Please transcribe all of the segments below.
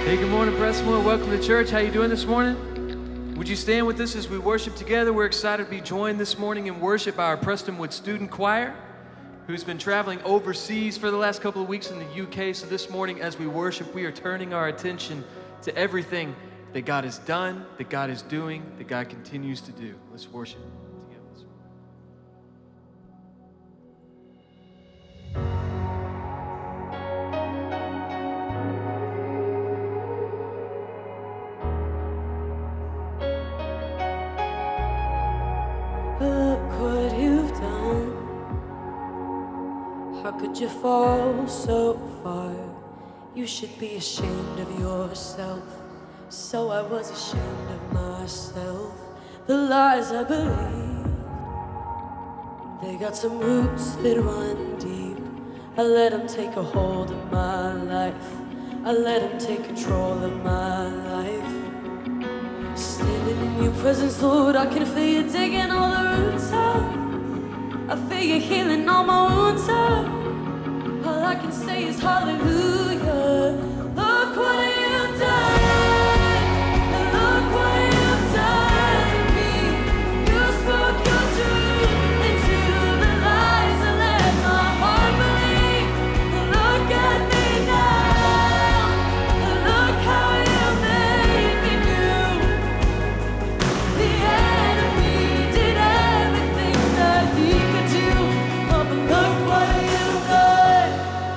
Hey, good morning, Prestonwood. Welcome to church. How you doing this morning? Would you stand with us as we worship together? We're excited to be joined this morning in worship by our Prestonwood Student Choir, who's been traveling overseas for the last couple of weeks in the UK. So this morning as we worship, we are turning our attention to everything that God has done, that God is doing, that God continues to do. Let's worship together. How could you fall so far? You should be ashamed of yourself. So I was ashamed of myself. The lies I believed, they got some roots that run deep. I let them take a hold of my life. I let them take control of my life. Standing in your presence, Lord, I can feel you digging all the roots out. I feel you healing all my wounds out. All I can say is hallelujah. Look what you've done. Look what you've done to me. You spoke your truth into the lies I let my heart believe. Look at me now. Look how you made me new. The enemy did everything that he could do. Oh, but look what you've done.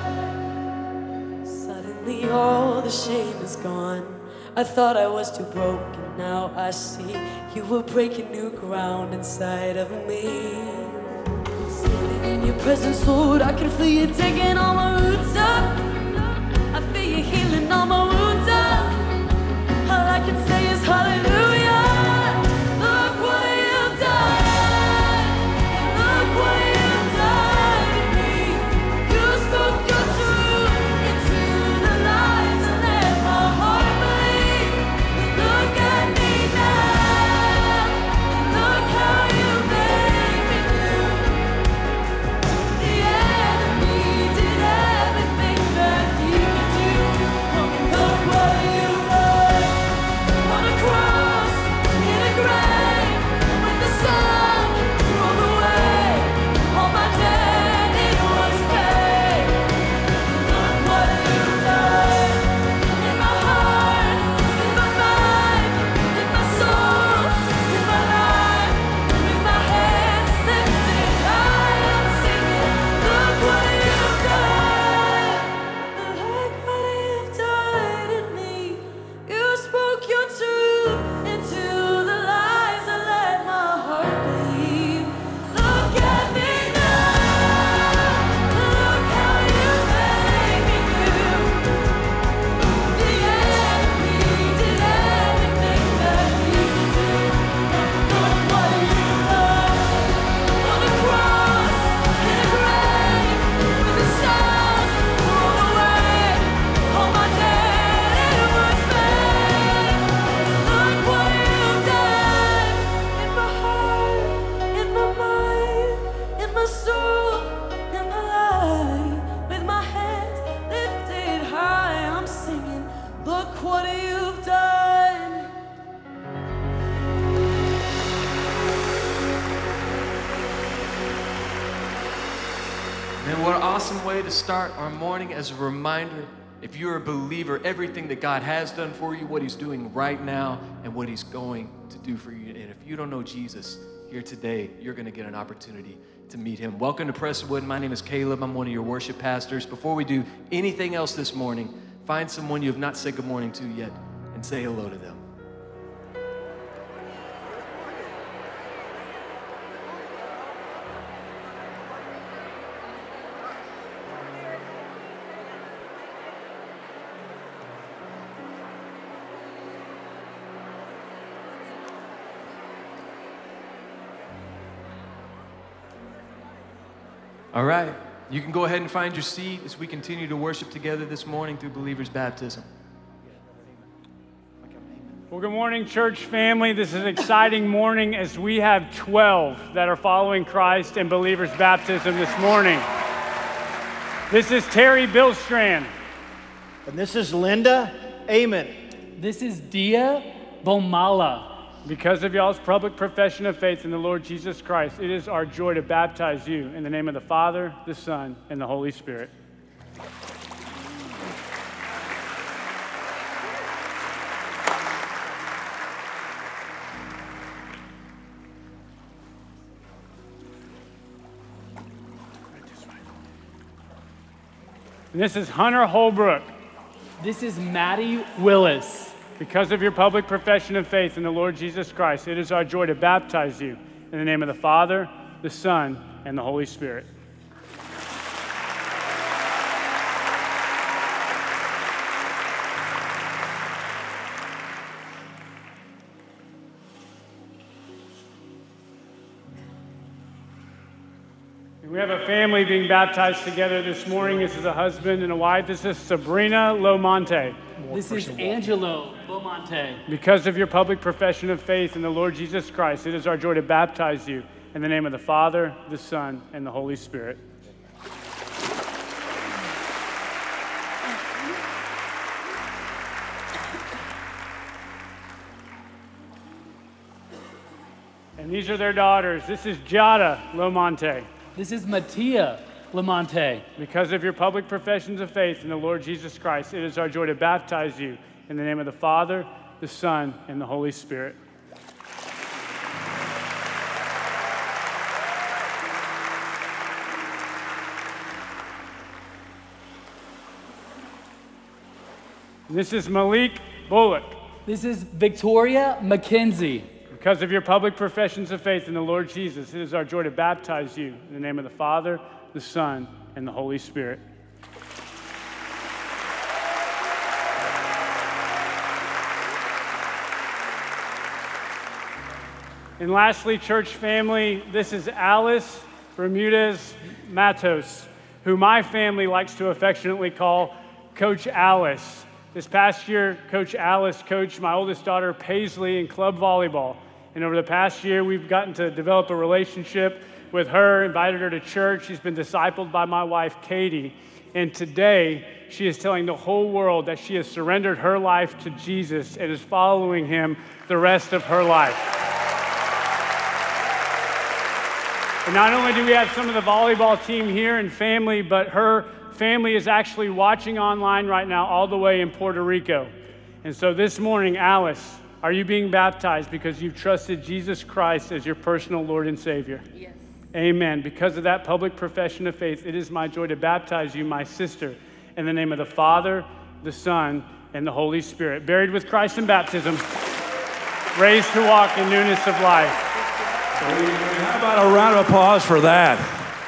Suddenly all the shame is gone. I thought I was too broken, now I see you were breaking new ground inside of me. Standing in your presence, Lord, I can feel you digging all my roots up. I feel you healing all my wounds up. All I can say is hallelujah. Look what you've done. Look what you've done to me. You spoke your truth into the lies I let my heart believe. Look at me now. Look how you made me new. The enemy did everything that he could do. Oh, look what you've done. On a cross, in a grave, when the sun rolled away, all my debt it was paid. Look what you've done. In my heart, in my mind, in my soul, in my life, with my hands lifted high, I'm singing. Look what you've done. Look what you've done in me. You spoke your truth into the lies I let my heart believe. Look at me now. Look how you made me new. The enemy did everything that he could do. Look what you've done. On the cross, in a grave, when the sun rolled away, all my debt it was paid. Look what you've done in my heart, in my mind, in my soul, in my life. With my hands lifted high, I'm singing. Look what you've done. Man, what an awesome way to start our morning as a reminder. If you're a believer, everything that God has done for you, what he's doing right now, and what he's going to do for you. And if you don't know Jesus here today, you're going to get an opportunity to meet him. Welcome to Prestonwood. My name is Caleb. I'm one of your worship pastors. Before we do anything else this morning, find someone you have not said good morning to yet and say hello to them. All right, you can go ahead and find your seat as we continue to worship together this morning through Believer's Baptism. Well, good morning, church family. This is an exciting morning as we have 12 that are following Christ in Believer's Baptism this morning. This is Terry Billstrand. And this is Linda. Amen. This is Dia Bomala. Because of y'all's public profession of faith in the Lord Jesus Christ, it is our joy to baptize you in the name of the Father, the Son, and the Holy Spirit. And this is Hunter Holbrook. This is Maddie Willis. Because of your public profession of faith in the Lord Jesus Christ, it is our joy to baptize you in the name of the Father, the Son, and the Holy Spirit. We have a family being baptized together this morning. This is a husband and a wife. This is Sabrina Lomonte. This is Angelo Beaumonte. Because of your public profession of faith in the Lord Jesus Christ, it is our joy to baptize you in the name of the Father, the Son, and the Holy Spirit. And these are their daughters. This is Giada Lomonte. This is Mattia Lamonte. Because of your public professions of faith in the Lord Jesus Christ, it is our joy to baptize you in the name of the Father, the Son, and the Holy Spirit. And this is Malik Bullock. This is Victoria McKenzie. Because of your public professions of faith in the Lord Jesus, it is our joy to baptize you in the name of the Father, the Son, and the Holy Spirit. And lastly, church family, this is Alice Bermudez Matos, who my family likes to affectionately call Coach Alice. This past year, Coach Alice coached my oldest daughter, Paisley, in club volleyball. And over the past year, we've gotten to develop a relationship with her, invited her to church. She's been discipled by my wife, Katie. And today, she is telling the whole world that she has surrendered her life to Jesus and is following him the rest of her life. And not only do we have some of the volleyball team here and family, but her family is actually watching online right now all the way in Puerto Rico. And so this morning, Alice, are you being baptized because you've trusted Jesus Christ as your personal Lord and Savior? Yes. Amen. Because of that public profession of faith, it is my joy to baptize you, my sister, in the name of the Father, the Son, and the Holy Spirit. Buried with Christ in baptism, raised to walk in newness of life. How about a round of applause for that?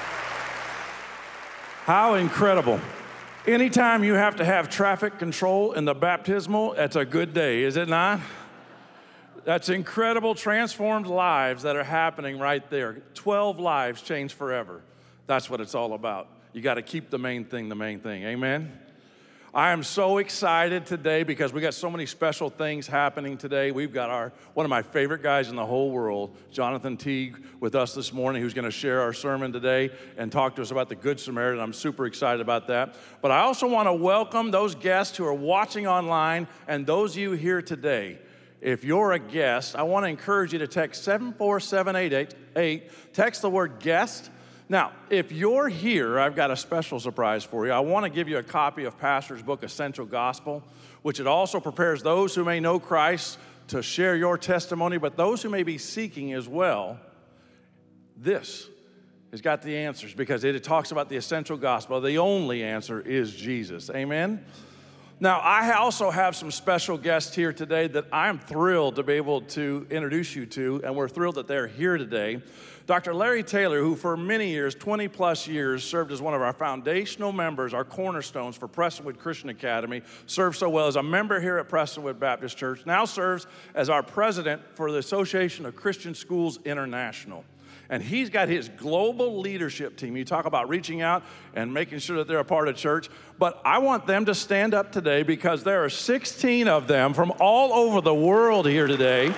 How incredible. Anytime you have to have traffic control in the baptismal, that's a good day, is it not? That's incredible, transformed lives that are happening right there. 12 lives changed forever. That's what it's all about. You got to keep the main thing, amen? I am so excited today because we got so many special things happening today. We've got one of my favorite guys in the whole world, Jonathan Teague, with us this morning, who's going to share our sermon today and talk to us about the Good Samaritan. I'm super excited about that. But I also want to welcome those guests who are watching online and those of you here today. If you're a guest, I want to encourage you to text 74788. Text the word guest. Now, if you're here, I've got a special surprise for you. I want to give you a copy of Pastor's book, Essential Gospel, which it also prepares those who may know Christ to share your testimony, but those who may be seeking as well. This has got the answers because it talks about the essential gospel. The only answer is Jesus. Amen? Now, I also have some special guests here today that I'm thrilled to be able to introduce you to, and we're thrilled that they're here today. Dr. Larry Taylor, who for many years, 20 plus years, served as one of our foundational members, our cornerstones for Prestonwood Christian Academy, served so well as a member here at Prestonwood Baptist Church, now serves as our president for the Association of Christian Schools International. And he's got his global leadership team. You talk about reaching out and making sure that they're a part of church. But I want them to stand up today because there are 16 of them from all over the world here today.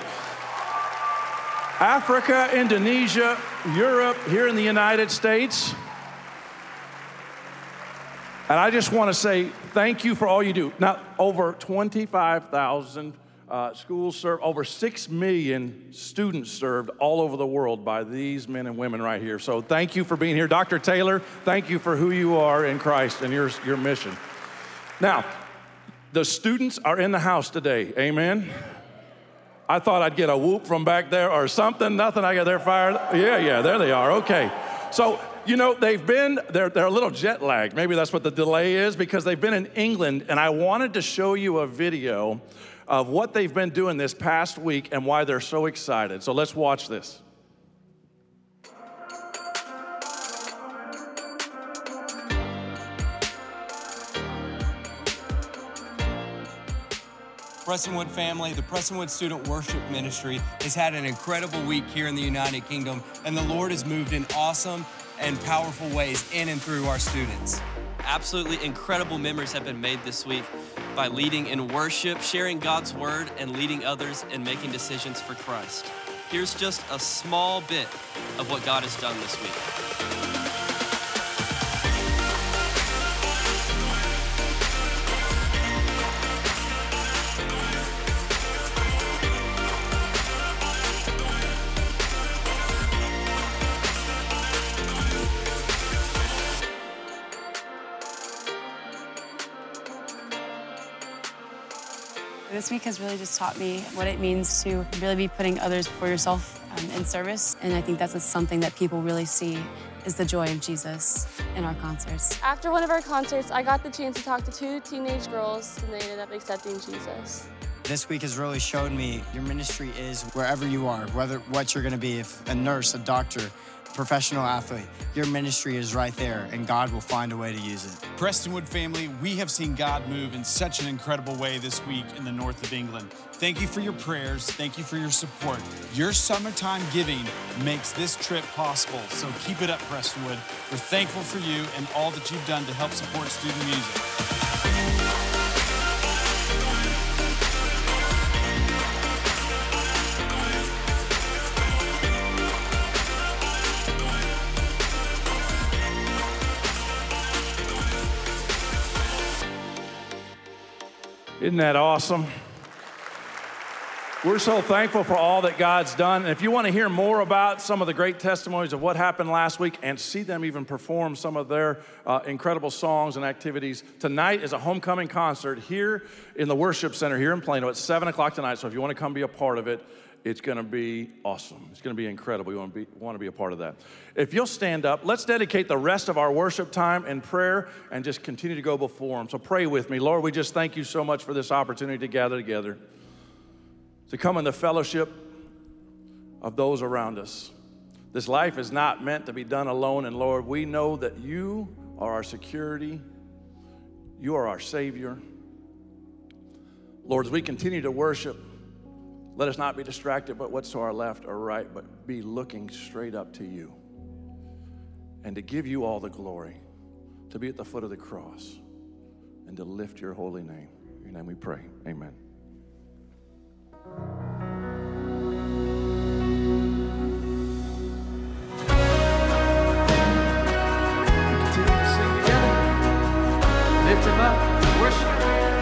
Africa, Indonesia, Europe, here in the United States. And I just want to say thank you for all you do. Now, over 25,000 schools served, over 6 million students served all over the world by these men and women right here. So thank you for being here. Dr. Taylor, thank you for who you are in Christ and your mission. Now, the students are in the house today, amen? I thought I'd get a whoop from back there or something. Nothing, I got their fire. Yeah, there they are, okay. So, you know, they're a little jet lagged. Maybe that's what the delay is, because they've been in England, and I wanted to show you a video of what they've been doing this past week and why they're so excited. So let's watch this. Prestonwood family, the Prestonwood Student Worship Ministry has had an incredible week here in the United Kingdom, and the Lord has moved in awesome and powerful ways in and through our students. Absolutely incredible memories have been made this week by leading in worship, sharing God's word, and leading others in making decisions for Christ. Here's just a small bit of what God has done this week. This week has really just taught me what it means to really be putting others before yourself in service. And I think that's something that people really see is the joy of Jesus in our concerts. After one of our concerts, I got the chance to talk to 2 teenage girls, and they ended up accepting Jesus. This week has really showed me your ministry is wherever you are, whether what you're gonna be, if a nurse, a doctor, professional athlete, your ministry is right there, and God will find a way to use it. Prestonwood family, we have seen God move in such an incredible way this week in the north of England. Thank you for your prayers. Thank you for your support. Your summertime giving makes this trip possible, so keep it up, Prestonwood. We're thankful for you and all that you've done to help support student music. Isn't that awesome? We're so thankful for all that God's done. And if you want to hear more about some of the great testimonies of what happened last week and see them even perform some of their incredible songs and activities, tonight is a homecoming concert here in the worship center here in Plano at 7 o'clock tonight. So if you want to come be a part of it, it's going to be awesome. It's going to be incredible. We want to be a part of that. If you'll stand up, let's dedicate the rest of our worship time in prayer and just continue to go before Him. So pray with me. Lord, we just thank you so much for this opportunity to gather together, to come in the fellowship of those around us. This life is not meant to be done alone, and Lord, we know that you are our security. You are our Savior. Lord, as we continue to worship, let us not be distracted by what's to our left or right, but be looking straight up to you and to give you all the glory, to be at the foot of the cross and to lift your holy name. In your name we pray, amen. Continue to sing together. Lift Him up, worship.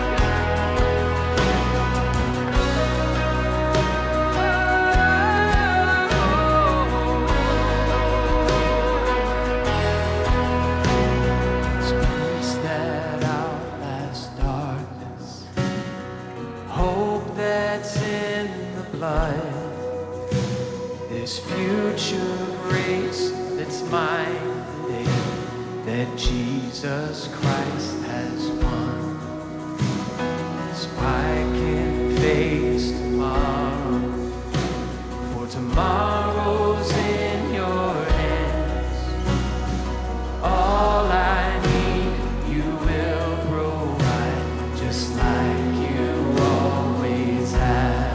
This future grace that's mine today, that Jesus Christ has won. So I can face tomorrow, for tomorrow's in your hands. All I need, you will provide, just like you always have.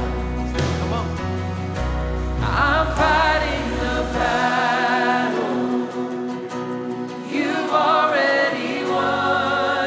I'm fighting the battle you've already won.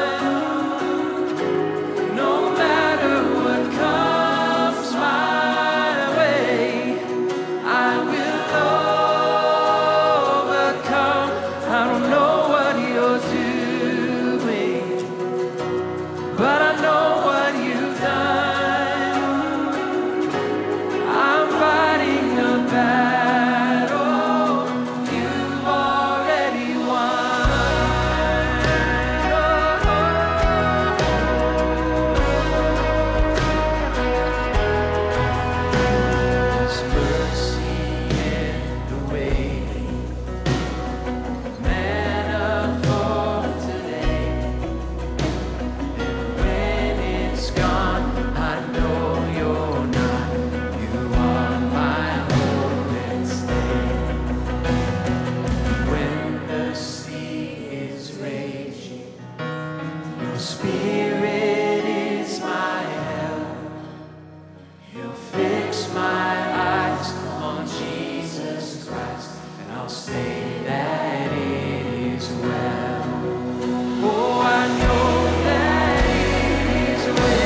Spirit is my help. He'll fix my eyes on Jesus Christ, and I'll say that it is well. Oh, I know that it is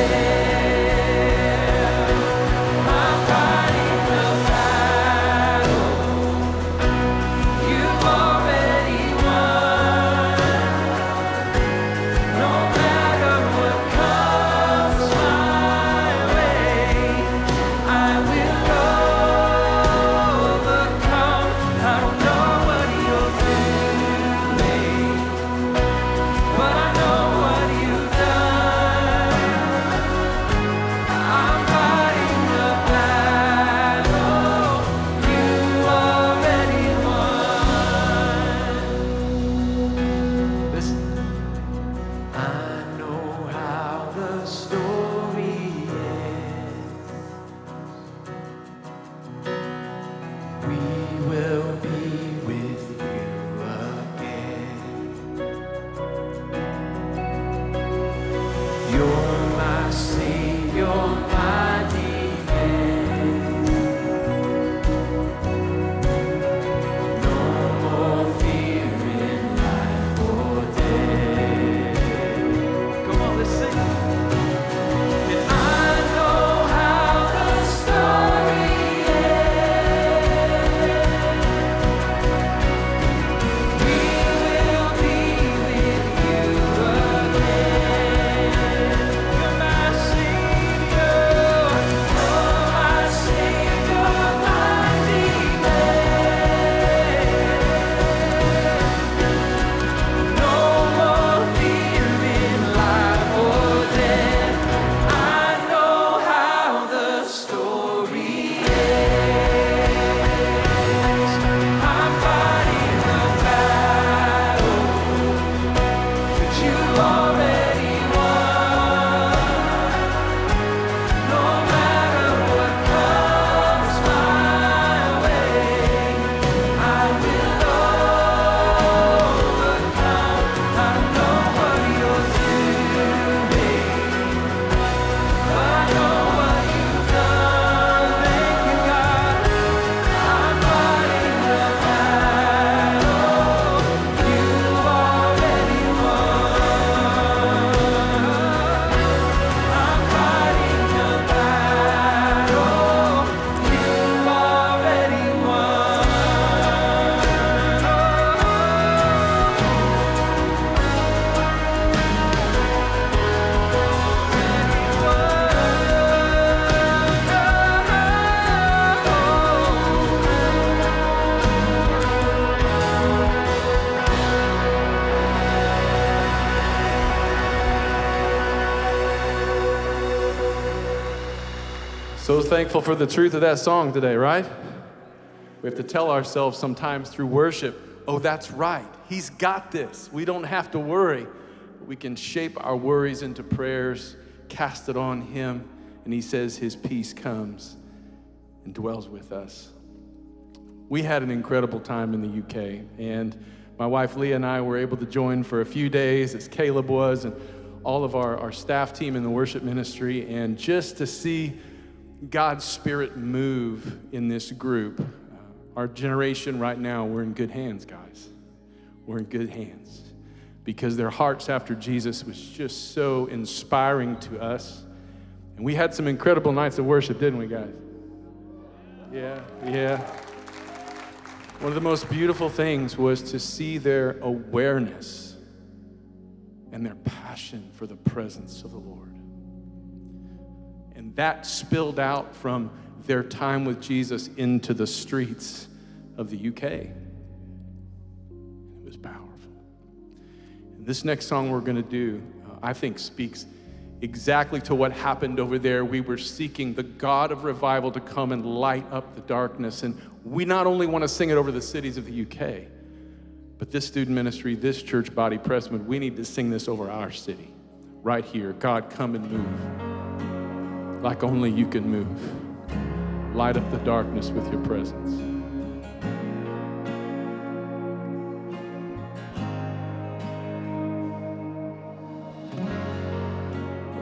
well. I'm fighting the battle. You've already won. No matter what comes my way, I will overcome. I don't know what you're doing, but I know what you've done. I'm fighting the battle you already won. Listen. I know how the story ends. We will be with you again. You're my Savior, my defense. No more fear in life or death. Come on, let's sing. And I know how the story ends. We will be with you again. You're my Savior, my defense. No more fear in life or death. I know how the story ends. I'm fighting the battle that you already won. No matter what comes my way, I will overcome. I don't know what you're doing, but I know what you've done. Thank you, God. I'm fighting the battle you already won. I'm fighting the battle you already won. So thankful for the truth of that song today, right? We have to tell ourselves sometimes through worship, oh, that's right. He's got this. We don't have to worry. We can shape our worries into prayers, cast it on him, and he says his peace comes and dwells with us. We had an incredible time in the UK, and my wife Leah and I were able to join for a few days, as Caleb was, and all of our staff team in the worship ministry, and just to see God's Spirit move in this group. Our generation right now, we're in good hands, guys. We're in good hands because their hearts after Jesus was just so inspiring to us. And we had some incredible nights of worship, didn't we, guys? Yeah. One of the most beautiful things was to see their awareness and their passion for the presence of the Lord. And that spilled out from their time with Jesus into the streets of the UK. It was powerful. And this next song we're going to do, I think, speaks exactly to what happened over there. We were seeking the God of revival to come and light up the darkness. And we not only want to sing it over the cities of the UK, but this student ministry, this church body, Pressman, we need to sing this over our city, right here. God, come and move like only you can move. Light up the darkness with your presence.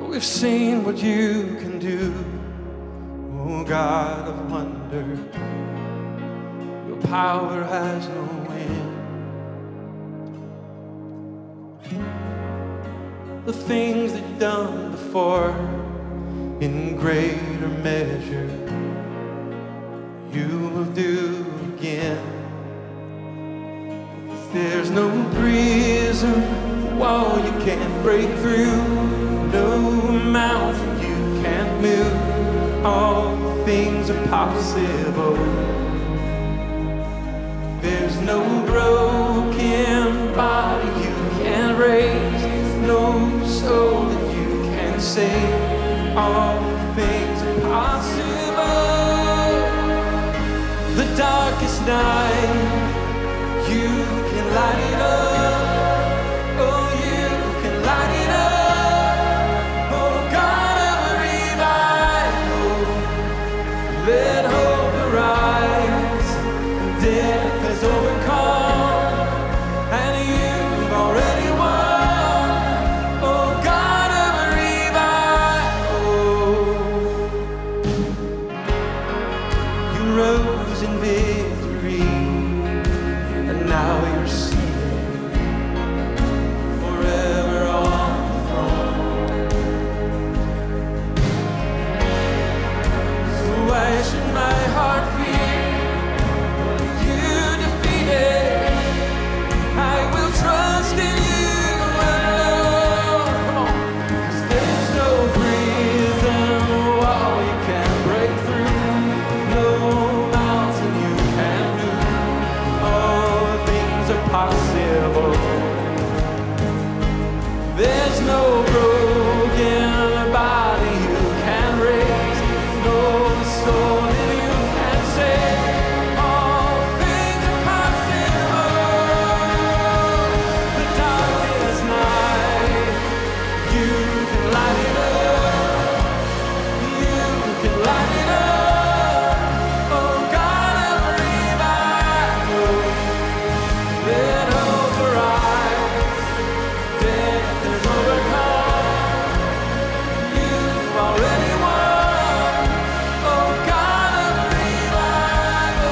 We've seen what you can do, oh God of wonder. Your power has no end. The things that you've done before, in greater measure, you will do again. 'Cause there's no prison wall you can't break through, no mountain you can't move. All things are possible. There's no broken body you can't raise, no soul that you can't save. All things are possible. The darkest night, you can light it up. Oh, you can light it up. Oh, God of revival, let hope arise. Death has overcome, and you've already won. Oh, God of revival, you rose in victory, and now you're seated forever on the throne. So why should my heart fear what you defeated? I will trust in you alone. Come on. 'Cause there's no prison wall you can't break through, no mountain you can't move. All things are possible. There's no broken body you can raise, no soul that you can save. All things are possible. The darkest night, you can light it up. You can light it up. Oh, God of revival, let hope arise. Death is overcome. You've already won. Oh, God of revival.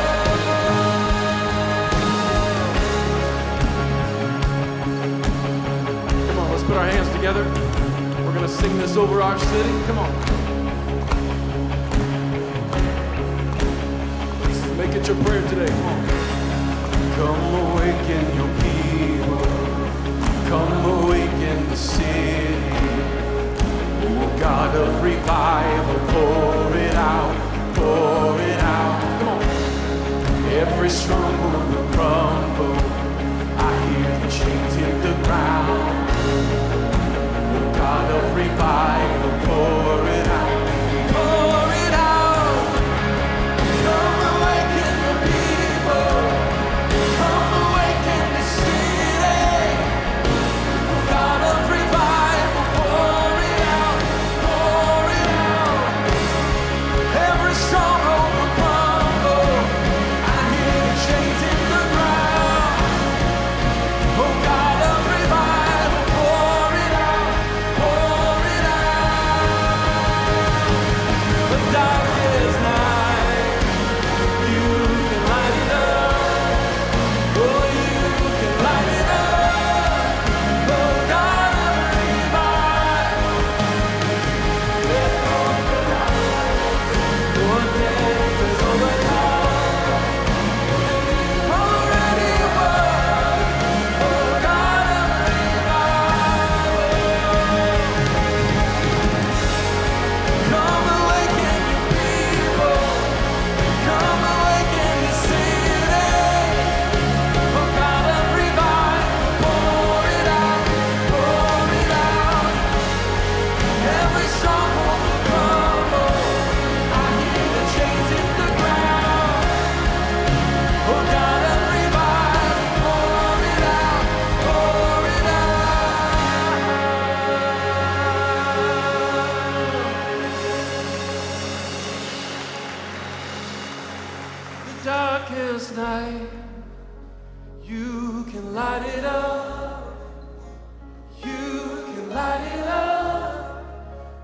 Come on, let's put our hands together. We're going to sing this over our city. Come on. Make it your prayer today. Come on. Come awaken your people. Come awaken the city. Oh, God of revival, pour it out, pour it out. Come on. Every stronghold will crumble. I hear the chains hit the ground. Oh, God of revival, pour it out, pour it out. Come awaken your people. Come awaken the city. God of revival, pour it out, pour it out. Every stronghold will crumble. I hear the chains in the ground. Oh, God of revival, pour it out, pour it out. The darkest night, you can light it up. Oh, you can light it up. Oh, God of revival, let hope arise. Oh, death is overcome. You've already won. Oh, God of revival, come awaken your people. Come awaken the city. Oh, God of revival, pour it out, pour it out. Every stronghold will crumble. I hear the chains hit the ground. Oh, God of revival, pour it out, pour it out. The darkest night, you can light it up. You can light it up.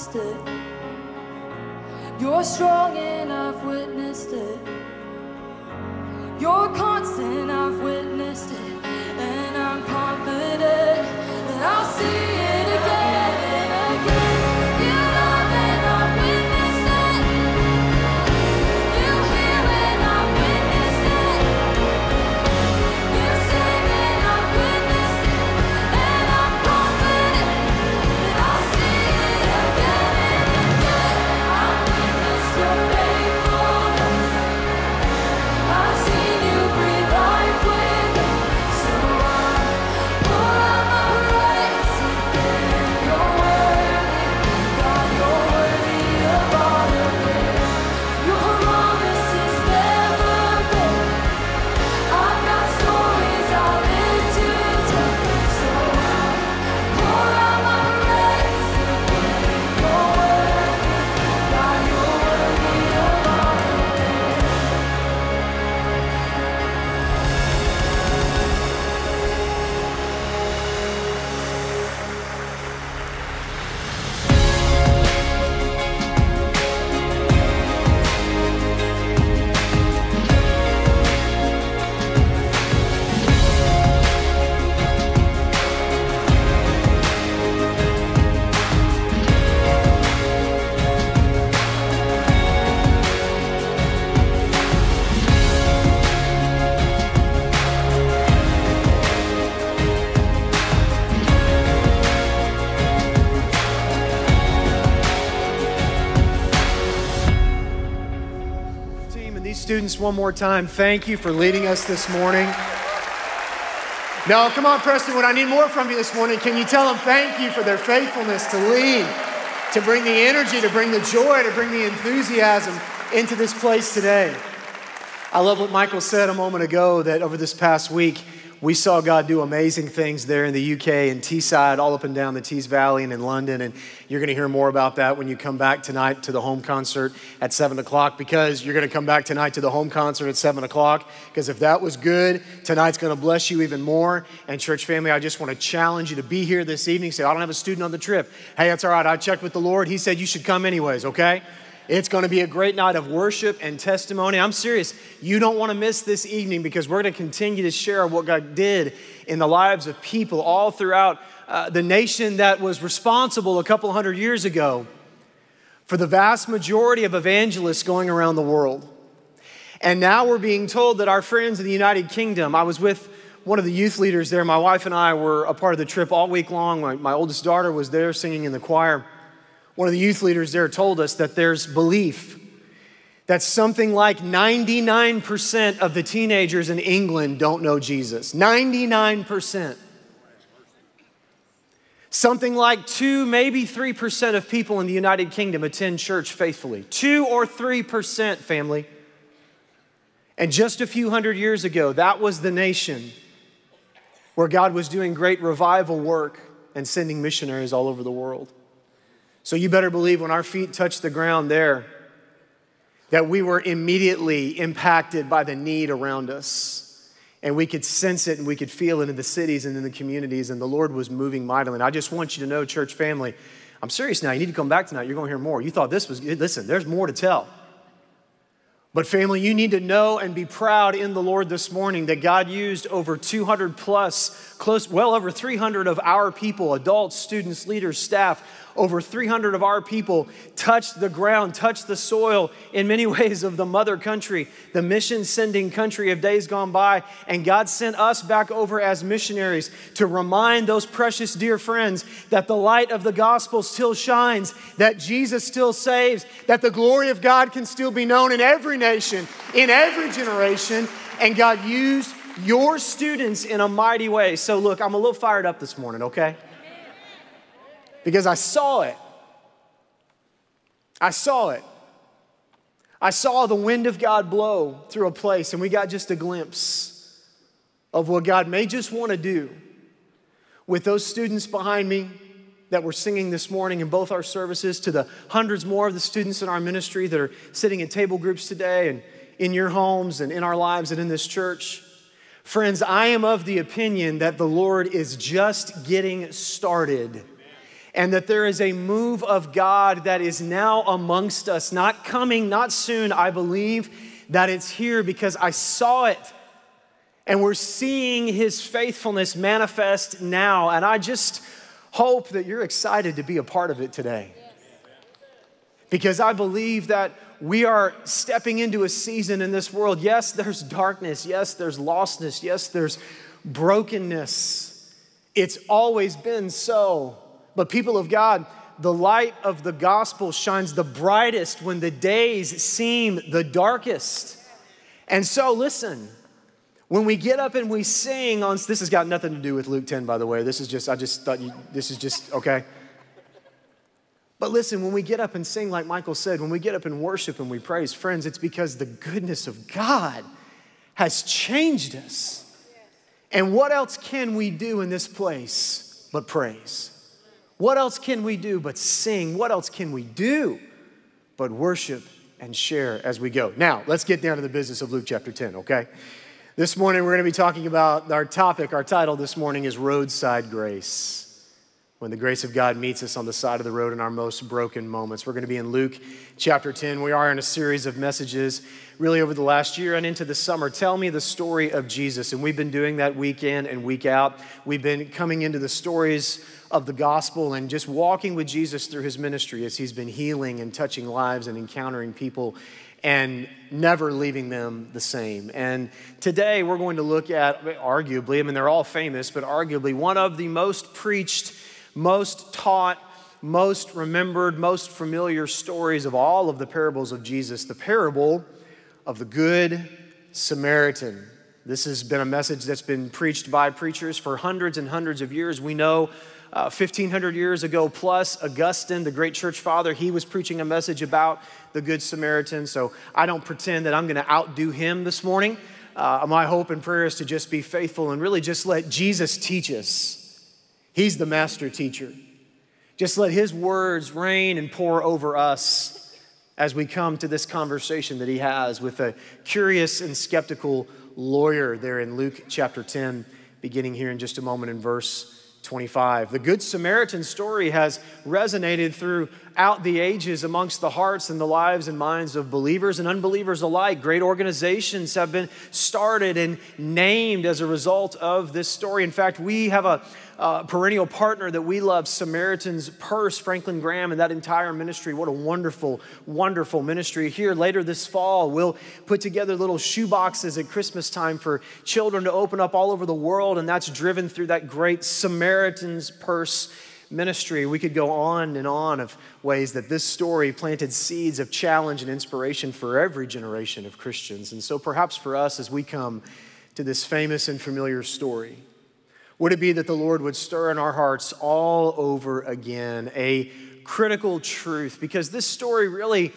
promised it. You're strong and I've witnessed it. You're constant, I've witnessed it. And I'm confident that I'll see it again and again. You love and I've witnessed it. You hear and I've witnessed it. You sing and I've witnessed it. And I'm confident that I'll see it again and again. I've witnessed your faithfulness. I've seen you breathe life with me. So I pour out my praise again. You're worthy, God, you're worthy of all of it. Your promises never fail. I've got stories I'll live to tell. So I pour out my praise again. You're worthy, God, you're worthy of all of it. Team and these students, one more time, thank you for leading us this morning. No, come on, Prestonwood, I need more from you this morning. Can you tell them thank you for their faithfulness to lead, to bring the energy, to bring the joy, to bring the enthusiasm into this place today? I love what Michael said a moment ago, that over this past week, we saw God do amazing things there in the UK and Teesside, all up and down the Tees Valley and in London. And you're going to hear more about that when you come back tonight to the home concert at 7 o'clock, because you're going to come back tonight to the home concert at 7 o'clock. Because if that was good, tonight's going to bless you even more. And church family, I just want to challenge you to be here this evening. Say, I don't have a student on the trip. Hey, that's all right. I checked with the Lord. He said you should come anyways, okay? It's going to be a great night of worship and testimony. I'm serious. You don't want to miss this evening, because we're going to continue to share what God did in the lives of people all throughout the nation that was responsible a couple hundred years ago for the vast majority of evangelists going around the world. And now we're being told that our friends in the United Kingdom, I was with one of the youth leaders there. My wife and I were a part of the trip all week long. My oldest daughter was there singing in the choir. One of the youth leaders there told us that there's belief that something like 99% of the teenagers in England don't know Jesus. 99%. Something like 2, maybe 3% of people in the United Kingdom attend church faithfully. 2 or 3%, family. And just a few hundred years ago, that was the nation where God was doing great revival work and sending missionaries all over the world. So you better believe when our feet touched the ground there, that we were immediately impacted by the need around us. And we could sense it and we could feel it in the cities and in the communities, and the Lord was moving mightily. And I just want you to know, church family, I'm serious now. You need to come back tonight. You're going to hear more. You thought this was, listen, there's more to tell. But family, you need to know and be proud in the Lord this morning that God used over 200 plus, well over 300 of our people, adults, students, leaders, staff, over 300 of our people touched the ground, touched the soil in many ways of the mother country, the mission-sending country of days gone by. And God sent us back over as missionaries to remind those precious dear friends that the light of the gospel still shines, that Jesus still saves, that the glory of God can still be known in every nation, in every generation. And God used your students in a mighty way. So look, I'm a little fired up this morning, okay? Because I saw it. I saw it. I saw the wind of God blow through a place, and we got just a glimpse of what God may just want to do with those students behind me that were singing this morning in both our services, to the hundreds more of the students in our ministry that are sitting in table groups today and in your homes and in our lives and in this church. Friends, I am of the opinion that the Lord is just getting started. and that there is a move of God that is now amongst us, not coming, not soon. I believe that it's here because I saw it. And we're seeing his faithfulness manifest now. And I just hope that you're excited to be a part of it today. Because I believe that we are stepping into a season in this world. Yes, there's darkness. Yes, there's lostness. Yes, there's brokenness. It's always been so. But people of God, the light of the gospel shines the brightest when the days seem the darkest. And so listen, when we get up and we sing on, this has got nothing to do with Luke 10, by the way. This is just, okay. But listen, when we get up and sing, like Michael said, when we get up and worship and we praise, friends, it's because the goodness of God has changed us. And what else can we do in this place but praise? What else can we do but sing? What else can we do but worship and share as we go? Now, let's get down to the business of Luke chapter 10, okay? This morning, we're going to be talking about our title this morning is Roadside Grace. When the grace of God meets us on the side of the road in our most broken moments. We're going to be in Luke chapter 10. We are in a series of messages really over the last year and into the summer. Tell me the story of Jesus. And we've been doing that week in and week out. We've been coming into the stories of the gospel and just walking with Jesus through his ministry as he's been healing and touching lives and encountering people and never leaving them the same. And today we're going to look at, arguably, I mean, they're all famous, but arguably one of the most preached, most taught, most remembered, most familiar stories of all of the parables of Jesus, the parable of the Good Samaritan. This has been a message that's been preached by preachers for hundreds and hundreds of years. We know 1,500 years ago plus, Augustine, the great church father, he was preaching a message about the Good Samaritan. So I don't pretend that I'm going to outdo him this morning. My hope and prayer is to just be faithful and really just let Jesus teach us. He's the master teacher. Just let his words reign and pour over us as we come to this conversation that he has with a curious and skeptical lawyer there in Luke chapter 10, beginning here in just a moment in verse 25. The Good Samaritan story has resonated throughout the ages amongst the hearts and the lives and minds of believers and unbelievers alike. Great organizations have been started and named as a result of this story. In fact, we have a perennial partner that we love, Samaritan's Purse, Franklin Graham, and that entire ministry. What a wonderful, wonderful ministry. Here later this fall, we'll put together little shoe boxes at Christmas time for children to open up all over the world, and that's driven through that great Samaritan's Purse ministry. We could go on and on of ways that this story planted seeds of challenge and inspiration for every generation of Christians. And so perhaps for us as we come to this famous and familiar story, would it be that the Lord would stir in our hearts all over again a critical truth? Because this story really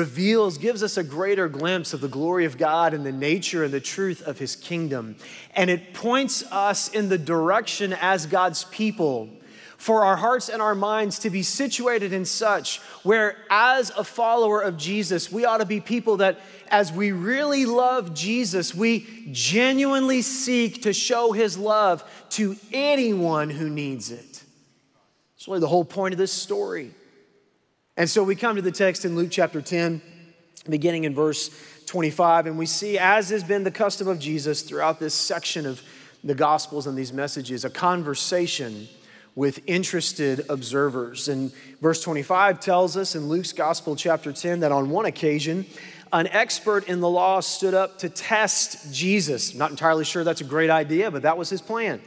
gives us a greater glimpse of the glory of God and the nature and the truth of his kingdom. And it points us in the direction as God's people for our hearts and our minds to be situated in such where as a follower of Jesus, we ought to be people that as we really love Jesus, we genuinely seek to show his love to anyone who needs it. It's really the whole point of this story. And so we come to the text in Luke chapter 10, beginning in verse 25, and we see, as has been the custom of Jesus throughout this section of the Gospels and these messages, a conversation with interested observers. And verse 25 tells us in Luke's Gospel chapter 10 that on one occasion, an expert in the law stood up to test Jesus. Not entirely sure that's a great idea, but that was his plan.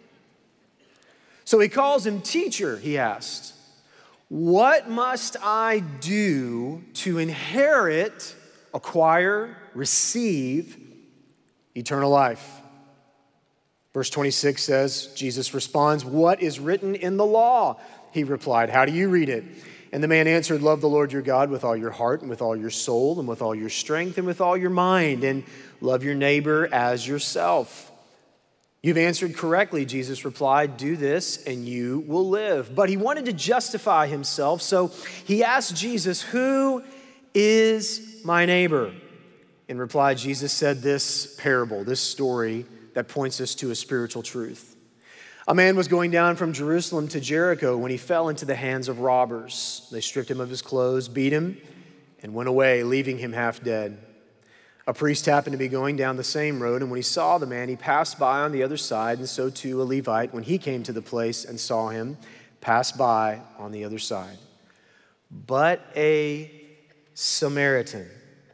So he calls him, "Teacher," he asked, "what must I do to inherit, acquire, receive eternal life?" Verse 26 says, Jesus responds, "What is written in the law?" He replied, "How do you read it?" And the man answered, "Love the Lord your God with all your heart and with all your soul and with all your strength and with all your mind, and love your neighbor as yourself." "You've answered correctly," Jesus replied. "Do this and you will live." But he wanted to justify himself, so he asked Jesus, "Who is my neighbor?" In reply, Jesus said this parable, this story that points us to a spiritual truth. A man was going down from Jerusalem to Jericho when he fell into the hands of robbers. They stripped him of his clothes, beat him, and went away, leaving him half dead. A priest happened to be going down the same road, and when he saw the man, he passed by on the other side, and so too a Levite, when he came to the place and saw him, passed by on the other side. But a Samaritan,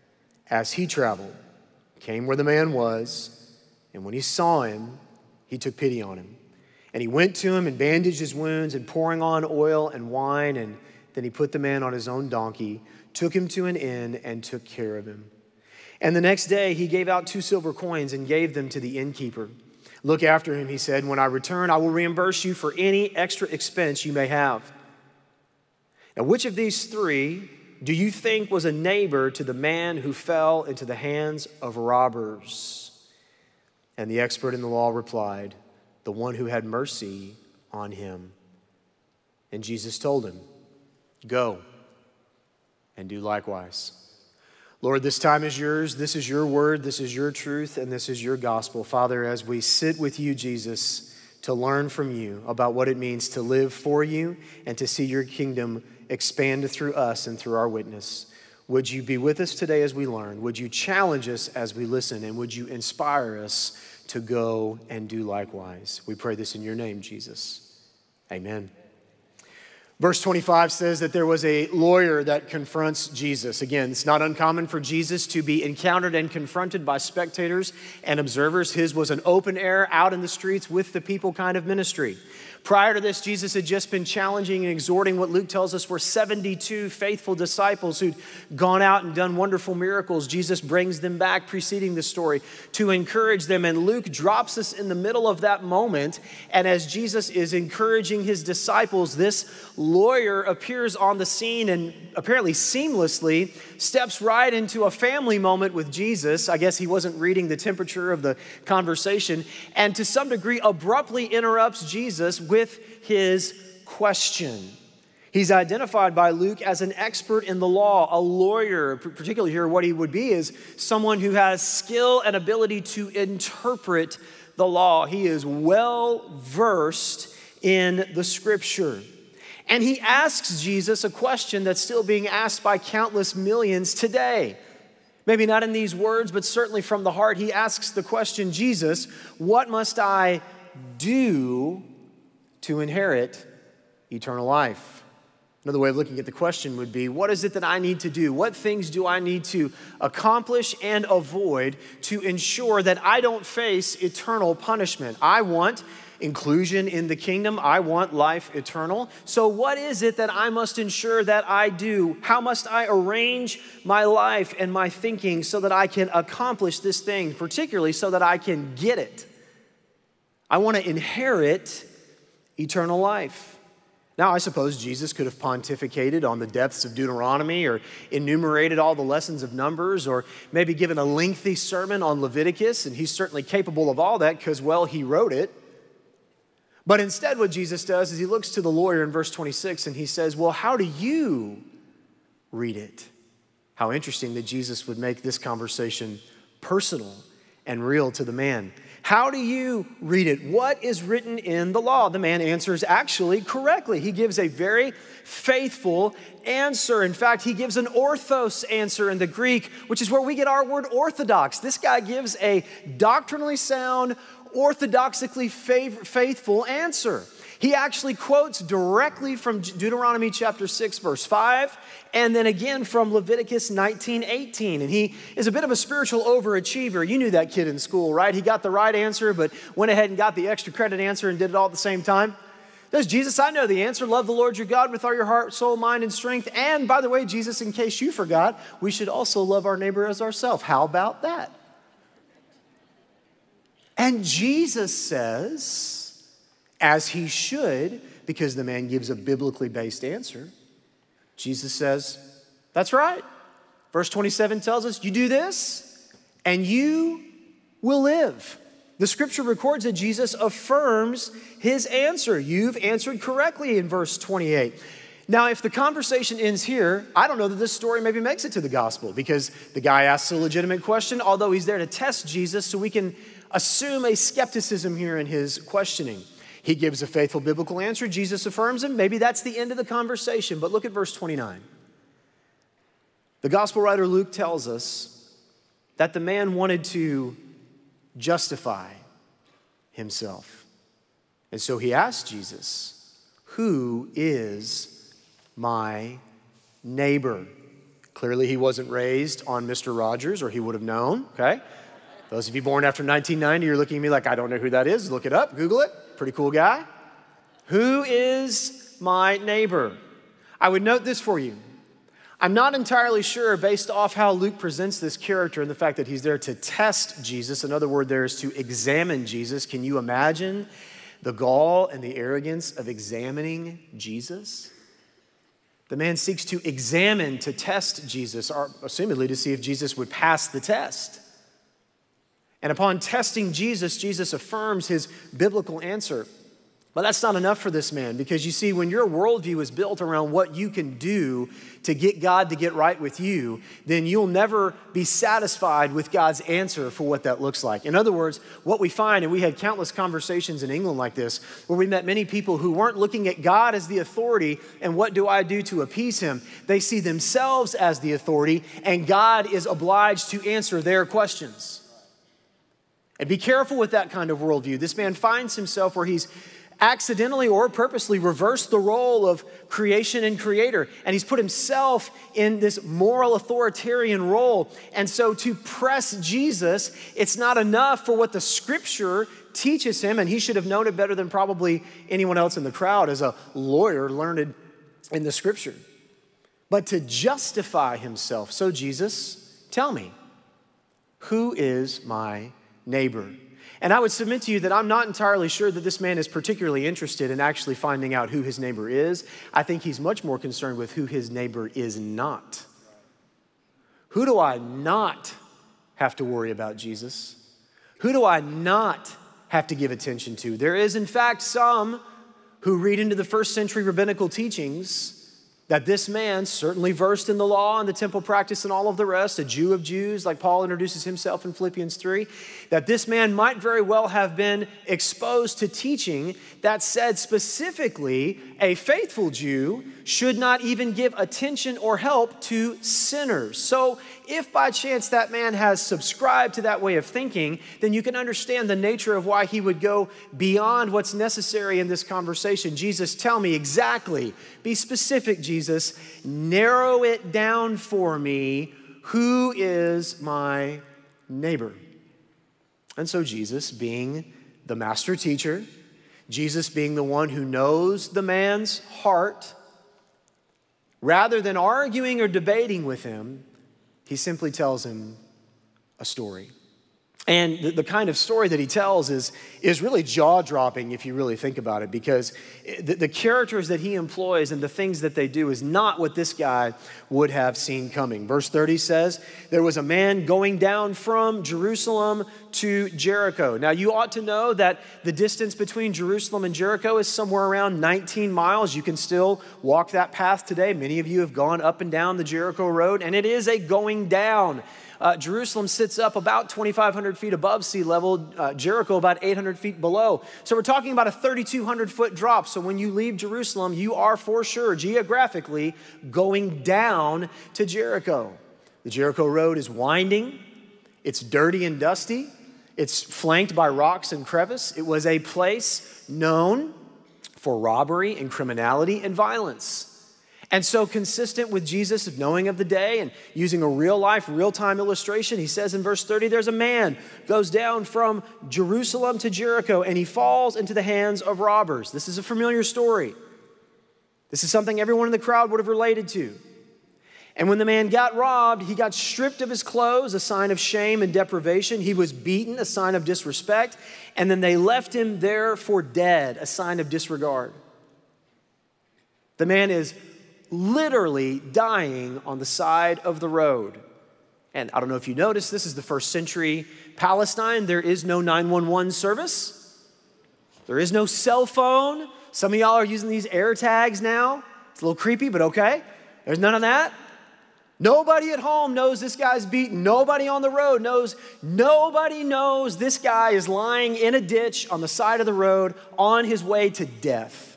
as he traveled, came where the man was, and when he saw him, he took pity on him. And he went to him and bandaged his wounds, and pouring on oil and wine, and then he put the man on his own donkey, took him to an inn, and took care of him. And the next day he gave out 2 silver coins and gave them to the innkeeper. Look after him, he said. When I return, I will reimburse you for any extra expense you may have. Now, which of these 3 do you think was a neighbor to the man who fell into the hands of robbers? And the expert in the law replied, the one who had mercy on him. And Jesus told him, go and do likewise. Lord, this time is yours. This is your word. This is your truth. And this is your gospel. Father, as we sit with you, Jesus, to learn from you about what it means to live for you and to see your kingdom expand through us and through our witness, would you be with us today as we learn? Would you challenge us as we listen? And would you inspire us to go and do likewise? We pray this in your name, Jesus. Amen. Verse 25 says that there was a lawyer that confronts Jesus. Again, it's not uncommon for Jesus to be encountered and confronted by spectators and observers. His was an open air, out in the streets with the people kind of ministry. Prior to this, Jesus had just been challenging and exhorting what Luke tells us were 72 faithful disciples who'd gone out and done wonderful miracles. Jesus brings them back, preceding the story, to encourage them. And Luke drops us in the middle of that moment. And as Jesus is encouraging his disciples, this lawyer appears on the scene and apparently seamlessly steps right into a family moment with Jesus. I guess he wasn't reading the temperature of the conversation. And to some degree, abruptly interrupts Jesus with his question. He's identified by Luke as an expert in the law, a lawyer. Particularly here, what he would be is someone who has skill and ability to interpret the law. He is well versed in the scripture. And he asks Jesus a question that's still being asked by countless millions today. Maybe not in these words, but certainly from the heart. He asks the question, Jesus, what must I do to inherit eternal life? Another way of looking at the question would be, what is it that I need to do? What things do I need to accomplish and avoid to ensure that I don't face eternal punishment? I want inclusion in the kingdom. I want life eternal. So what is it that I must ensure that I do? How must I arrange my life and my thinking so that I can accomplish this thing, particularly so that I can get it? I want to inherit eternal life. Now, I suppose Jesus could have pontificated on the depths of Deuteronomy or enumerated all the lessons of Numbers or maybe given a lengthy sermon on Leviticus, and he's certainly capable of all that because, well, he wrote it. But instead what Jesus does is he looks to the lawyer in verse 26 and he says, well, how do you read it? How interesting that Jesus would make this conversation personal and real to the man. How do you read it? What is written in the law? The man answers actually correctly. He gives a very faithful answer. In fact, he gives an orthos answer in the Greek, which is where we get our word orthodox. This guy gives a doctrinally sound, orthodoxically faithful answer. He actually quotes directly from Deuteronomy chapter 6, verse 5, and then again from Leviticus 19:18. And he is a bit of a spiritual overachiever. You knew that kid in school, right? He got the right answer, but went ahead and got the extra credit answer and did it all at the same time. There's Jesus, I know the answer. Love the Lord your God with all your heart, soul, mind, and strength. And by the way, Jesus, in case you forgot, we should also love our neighbor as ourselves. How about that? And Jesus says, as he should, because the man gives a biblically based answer, Jesus says, that's right. Verse 27 tells us, you do this and you will live. The scripture records that Jesus affirms his answer. You've answered correctly in verse 28. Now, if the conversation ends here, I don't know that this story maybe makes it to the gospel because the guy asks a legitimate question, although he's there to test Jesus, so we can assume a skepticism here in his questioning. He gives a faithful biblical answer. Jesus affirms him. Maybe that's the end of the conversation, but look at verse 29. The gospel writer Luke tells us that the man wanted to justify himself. And so he asked Jesus, "Who is my neighbor?" Clearly he wasn't raised on Mr. Rogers, or he would have known, okay? Those of you born after 1990, you're looking at me like, I don't know who that is. Look it up, Google it. Pretty cool guy. Who is my neighbor? I would note this for you. I'm not entirely sure, based off how Luke presents this character and the fact that he's there to test Jesus. Another word there is to examine Jesus. Can you imagine the gall and the arrogance of examining Jesus? The man seeks to examine, to test Jesus, or assumedly to see if Jesus would pass the test. And upon testing Jesus, Jesus affirms his biblical answer. But that's not enough for this man, because you see, when your worldview is built around what you can do to get God to get right with you, then you'll never be satisfied with God's answer for what that looks like. In other words, what we find, and we had countless conversations in England like this, where we met many people who weren't looking at God as the authority and what do I do to appease him. They see themselves as the authority, and God is obliged to answer their questions. And be careful with that kind of worldview. This man finds himself where he's accidentally or purposely reversed the role of creation and creator. And he's put himself in this moral authoritarian role. And so to press Jesus, it's not enough for what the scripture teaches him, and he should have known it better than probably anyone else in the crowd as a lawyer learned in the scripture. But to justify himself. So Jesus, tell me, who is my neighbor? And I would submit to you that I'm not entirely sure that this man is particularly interested in actually finding out who his neighbor is. I think he's much more concerned with who his neighbor is not. Who do I not have to worry about, Jesus? Who do I not have to give attention to? There is, in fact, some who read into the first century rabbinical teachings that this man, certainly versed in the law and the temple practice and all of the rest, a Jew of Jews, like Paul introduces himself in Philippians 3, that this man might very well have been exposed to teaching that said specifically a faithful Jew should not even give attention or help to sinners. So if by chance that man has subscribed to that way of thinking, then you can understand the nature of why he would go beyond what's necessary in this conversation. Jesus, tell me exactly, be specific, Jesus, narrow it down for me. Who is my neighbor? And so Jesus, being the master teacher, Jesus being the one who knows the man's heart, rather than arguing or debating with him, he simply tells him a story. And the kind of story that he tells is really jaw-dropping if you really think about it, because the characters that he employs and the things that they do is not what this guy would have seen coming. Verse 30 says, there was a man going down from Jerusalem to Jericho. Now, you ought to know that the distance between Jerusalem and Jericho is somewhere around 19 miles. You can still walk that path today. Many of you have gone up and down the Jericho road, and it is a going down. Jerusalem sits up about 2,500 feet above sea level, Jericho about 800 feet below. So we're talking about a 3,200 foot drop. So when you leave Jerusalem, you are for sure geographically going down to Jericho. The Jericho road is winding. It's dirty and dusty. It's flanked by rocks and crevice. It was a place known for robbery and criminality and violence. And so consistent with Jesus' knowing of the day and using a real-life, real-time illustration, he says in verse 30, there's a man goes down from Jerusalem to Jericho, and he falls into the hands of robbers. This is a familiar story. This is something everyone in the crowd would have related to. And when the man got robbed, he got stripped of his clothes, a sign of shame and deprivation. He was beaten, a sign of disrespect. And then they left him there for dead, a sign of disregard. The man is literally dying on the side of the road. And I don't know if you noticed, this is the first century Palestine. There is no 911 service. There is no cell phone. Some of y'all are using these air tags now. It's a little creepy, but okay. There's none of that. Nobody at home knows this guy's beaten. Nobody on the road knows. Nobody knows this guy is lying in a ditch on the side of the road on his way to death.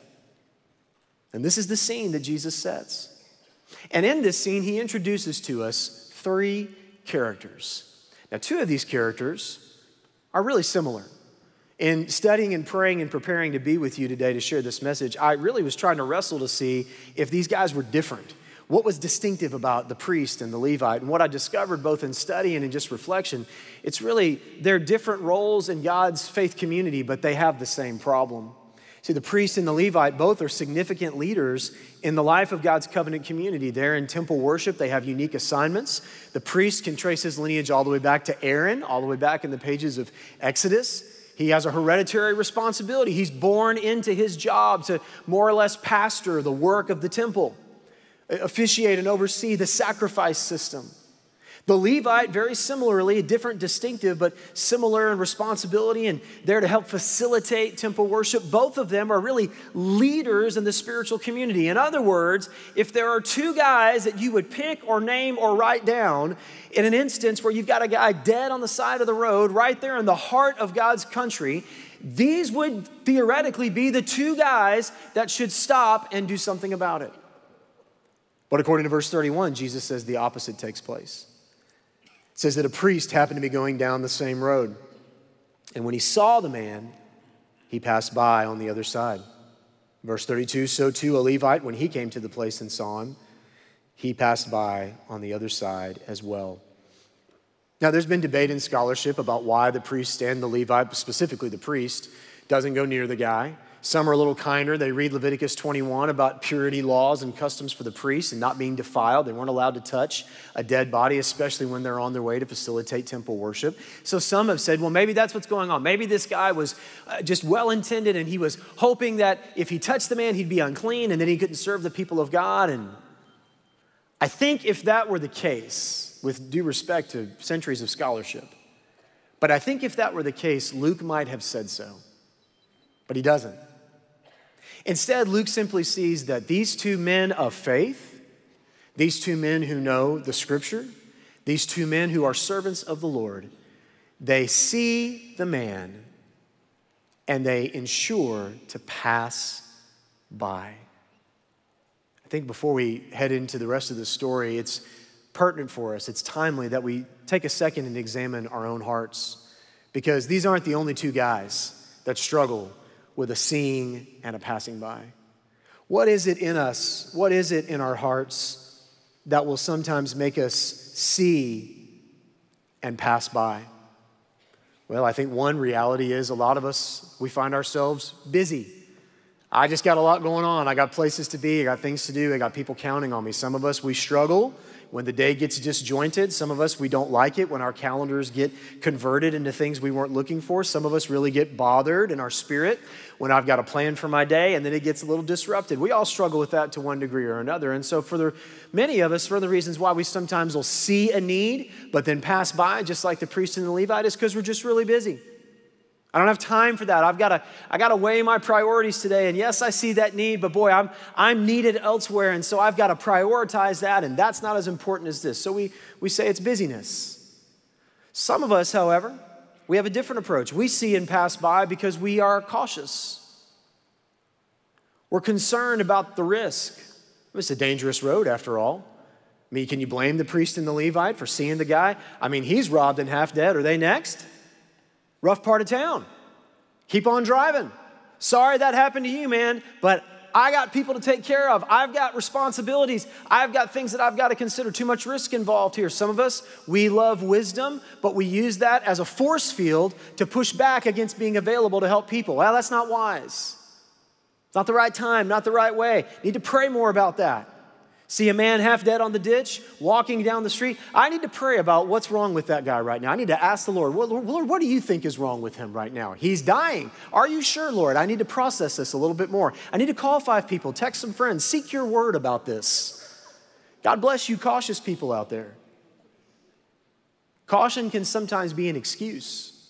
And this is the scene that Jesus sets. And in this scene, he introduces to us 3 characters. Now, 2 of these characters are really similar. In studying and praying and preparing to be with you today to share this message, I really was trying to wrestle to see if these guys were different. What was distinctive about the priest and the Levite? And what I discovered both in study and in just reflection, it's really, they're different roles in God's faith community, but they have the same problem. See, the priest and the Levite both are significant leaders in the life of God's covenant community. They're in temple worship. They have unique assignments. The priest can trace his lineage all the way back to Aaron, all the way back in the pages of Exodus. He has a hereditary responsibility. He's born into his job to more or less pastor the work of the temple, officiate and oversee the sacrifice system. The Levite, very similarly, a different distinctive, but similar in responsibility and there to help facilitate temple worship. Both of them are really leaders in the spiritual community. In other words, if there are 2 guys that you would pick or name or write down in an instance where you've got a guy dead on the side of the road right there in the heart of God's country, these would theoretically be the 2 guys that should stop and do something about it. But according to verse 31, Jesus says the opposite takes place. It says that a priest happened to be going down the same road. And when he saw the man, he passed by on the other side. Verse 32, so too a Levite, when he came to the place and saw him, he passed by on the other side as well. Now, there's been debate in scholarship about why the priest and the Levite, specifically the priest, doesn't go near the guy. Some are a little kinder. They read Leviticus 21 about purity laws and customs for the priests and not being defiled. They weren't allowed to touch a dead body, especially when they're on their way to facilitate temple worship. So some have said, well, maybe that's what's going on. Maybe this guy was just well-intended and he was hoping that if he touched the man, he'd be unclean and then he couldn't serve the people of God. And I think if that were the case, with due respect to centuries of scholarship, but I think if that were the case, Luke might have said so, but he doesn't. Instead, Luke simply sees that these 2 men of faith, these 2 men who know the scripture, these 2 men who are servants of the Lord, they see the man and they ensure to pass by. I think before we head into the rest of the story, it's pertinent for us, it's timely that we take a second and examine our own hearts, because these aren't the only 2 guys that struggle with a seeing and a passing by. What is it in us? What is it in our hearts that will sometimes make us see and pass by? Well, I think one reality is a lot of us, we find ourselves busy. I just got a lot going on. I got places to be. I got things to do. I got people counting on me. Some of us, we struggle when the day gets disjointed. Some of us, we don't like it when our calendars get converted into things we weren't looking for. Some of us really get bothered in our spirit when I've got a plan for my day and then it gets a little disrupted. We all struggle with that to one degree or another. And so for many of us, one of the reasons why we sometimes will see a need but then pass by, just like the priest and the Levite, is because we're just really busy. I don't have time for that. I got to weigh my priorities today. And yes, I see that need, but boy, I'm needed elsewhere. And so I've got to prioritize that. And that's not as important as this. So we say it's busyness. Some of us, however, we have a different approach. We see and pass by because we are cautious. We're concerned about the risk. It's a dangerous road after all. I mean, can you blame the priest and the Levite for seeing the guy? I mean, he's robbed and half dead. Are they next? Rough part of town. Keep on driving. Sorry that happened to you, man, but I got people to take care of. I've got responsibilities. I've got things that I've got to consider. Too much risk involved here. Some of us, we love wisdom, but we use that as a force field to push back against being available to help people. Well, that's not wise. It's not the right time, not the right way. Need to pray more about that. See a man half dead on the ditch, walking down the street. I need to pray about what's wrong with that guy right now. I need to ask the Lord, Lord, what do you think is wrong with him right now? He's dying. Are you sure, Lord? I need to process this a little bit more. I need to call 5 people, text some friends, seek your word about this. God bless you, cautious people out there. Caution can sometimes be an excuse.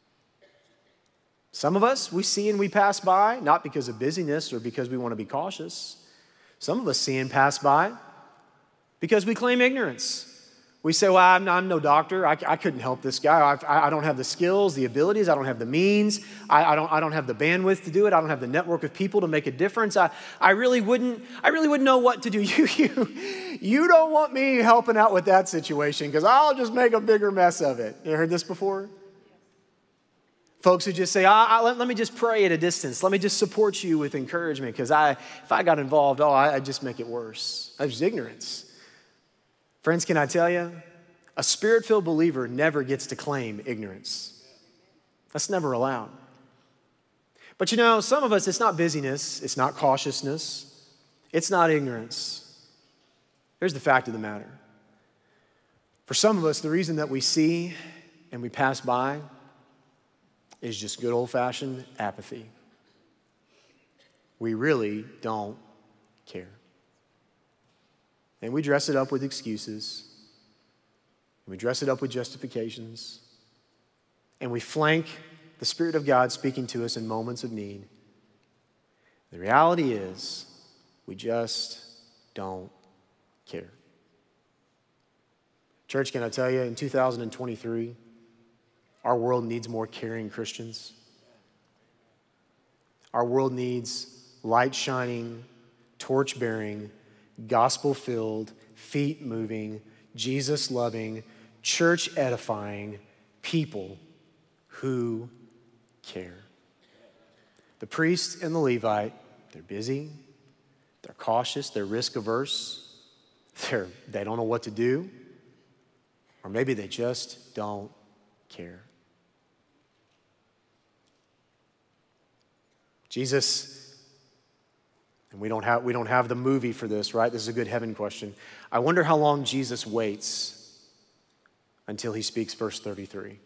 Some of us, we see and we pass by, not because of busyness or because we want to be cautious. Some of us see and pass by because we claim ignorance. We say, well, I'm no doctor. I couldn't help this guy. I don't have the skills, the abilities. I don't have the means. I don't have the bandwidth to do it. I don't have the network of people to make a difference. I really wouldn't know what to do. You don't want me helping out with that situation because I'll just make a bigger mess of it. You heard this before? Folks who just say, let me just pray at a distance. Let me just support you with encouragement because if I got involved, I'd just make it worse. That's just ignorance. Friends, can I tell you, a Spirit-filled believer never gets to claim ignorance. That's never allowed. But some of us, it's not busyness, it's not cautiousness, it's not ignorance. Here's the fact of the matter. For some of us, the reason that we see and we pass by is just good old-fashioned apathy. We really don't care. And we dress it up with excuses. And we dress it up with justifications. And we flank the Spirit of God speaking to us in moments of need. The reality is, we just don't care. Church, can I tell you, in 2023, our world needs more caring Christians. Our world needs light-shining, torch-bearing, gospel-filled, feet-moving, Jesus-loving, church-edifying people who care. The priest and the Levite, they're busy, they're cautious, they're risk-averse, they don't know what to do, or maybe they just don't care. Jesus, and we don't have the movie for this, right? This is a good heaven question. I wonder how long Jesus waits until he speaks verse 33.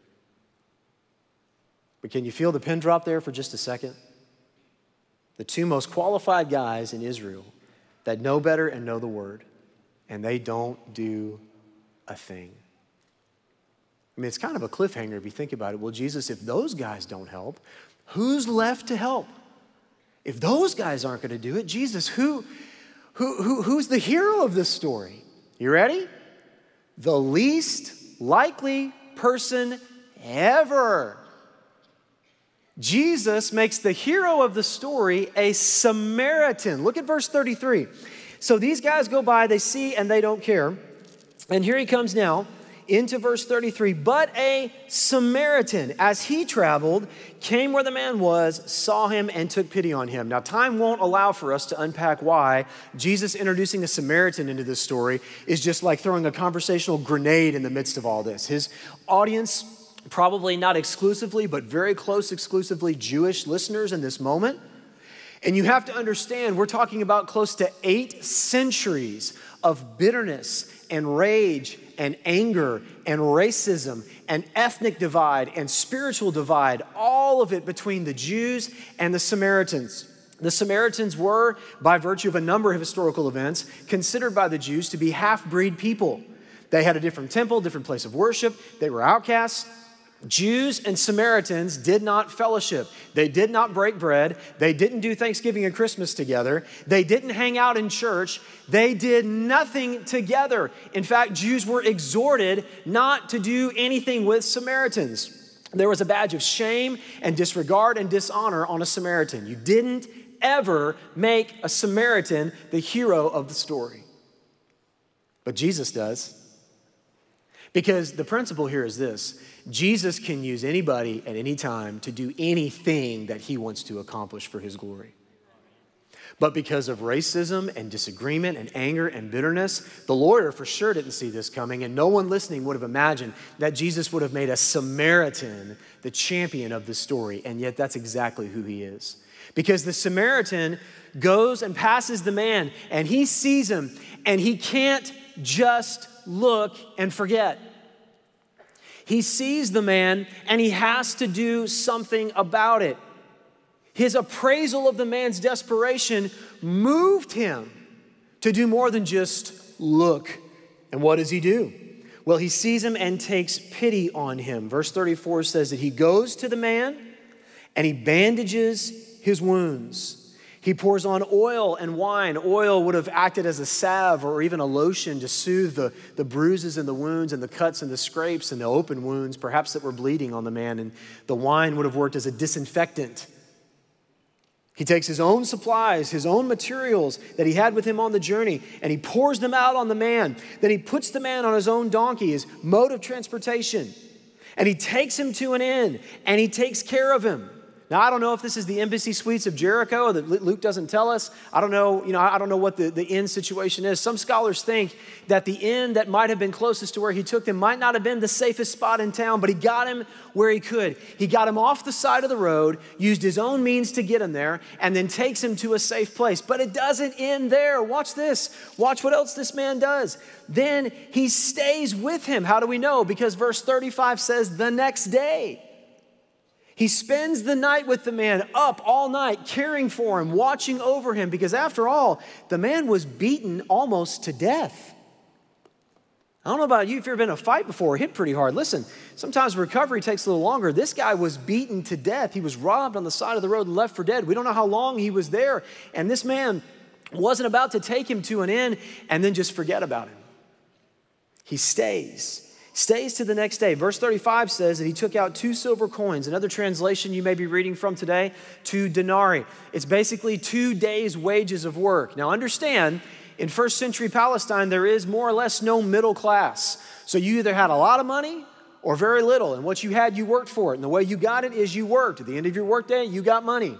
But can you feel the pin drop there for just a second? The two most qualified guys in Israel that know better and know the word, and they don't do a thing. I mean, it's kind of a cliffhanger if you think about it. Well, Jesus, if those guys don't help, who's left to help? If those guys aren't going to do it, Jesus, who's the hero of this story? You ready? The least likely person ever. Jesus makes the hero of the story a Samaritan. Look at verse 33. So these guys go by, they see, and they don't care. And here he comes now into verse 33. But a Samaritan, as he traveled, came where the man was, saw him, and took pity on him. Now, time won't allow for us to unpack why Jesus introducing a Samaritan into this story is just like throwing a conversational grenade in the midst of all this. His audience, probably not exclusively, but very close exclusively Jewish listeners in this moment. And you have to understand, we're talking about close to 8 centuries of bitterness and rage and anger and racism and ethnic divide and spiritual divide, all of it between the Jews and the Samaritans. The Samaritans were, by virtue of a number of historical events, considered by the Jews to be half-breed people. They had a different temple, different place of worship. They were outcasts. Jews and Samaritans did not fellowship. They did not break bread. They didn't do Thanksgiving and Christmas together. They didn't hang out in church. They did nothing together. In fact, Jews were exhorted not to do anything with Samaritans. There was a badge of shame and disregard and dishonor on a Samaritan. You didn't ever make a Samaritan the hero of the story. But Jesus does. Because the principle here is this: Jesus can use anybody at any time to do anything that he wants to accomplish for his glory. But because of racism and disagreement and anger and bitterness, the lawyer for sure didn't see this coming, and no one listening would have imagined that Jesus would have made a Samaritan the champion of the story, and yet that's exactly who he is. Because the Samaritan goes and passes the man, and he sees him, and he can't just look and forget. He sees the man and he has to do something about it. His appraisal of the man's desperation moved him to do more than just look. And what does he do? Well, he sees him and takes pity on him. Verse 34 says that he goes to the man and he bandages his wounds. He pours on oil and wine. Oil would have acted as a salve or even a lotion to soothe the bruises and the wounds and the cuts and the scrapes and the open wounds, perhaps that were bleeding on the man. And the wine would have worked as a disinfectant. He takes his own supplies, his own materials that he had with him on the journey, and he pours them out on the man. Then he puts the man on his own donkey, his mode of transportation, and he takes him to an inn, and he takes care of him. Now, I don't know if this is the Embassy Suites of Jericho that Luke doesn't tell us. I don't know, I don't know what the inn situation is. Some scholars think that the inn that might have been closest to where he took them might not have been the safest spot in town, but he got him where he could. He got him off the side of the road, used his own means to get him there, and then takes him to a safe place. But it doesn't end there. Watch this. Watch what else this man does. Then he stays with him. How do we know? Because verse 35 says, the next day. He spends the night with the man, up all night, caring for him, watching over him, because after all, the man was beaten almost to death. I don't know about you, if you've ever been in a fight before, hit pretty hard. Listen, sometimes recovery takes a little longer. This guy was beaten to death. He was robbed on the side of the road and left for dead. We don't know how long he was there. And this man wasn't about to take him to an inn and then just forget about him. He stays to the next day. Verse 35 says that he took out 2 silver coins. Another translation you may be reading from today, 2 denarii. It's basically 2 days' wages of work. Now understand, in first century Palestine, there is more or less no middle class. So you either had a lot of money or very little. And what you had, you worked for it. And the way you got it is you worked. At the end of your workday, you got money.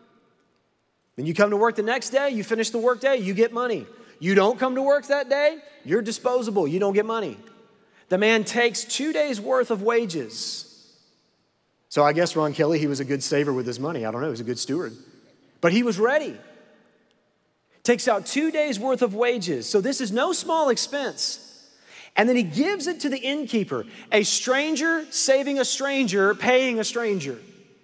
Then you come to work the next day, you finish the workday, you get money. You don't come to work that day, you're disposable. You don't get money. The man takes 2 days' worth of wages. So I guess Ron Kelly, he was a good saver with his money. I don't know, he was a good steward. But he was ready. Takes out 2 days' worth of wages. So this is no small expense. And then he gives it to the innkeeper, a stranger saving a stranger, paying a stranger.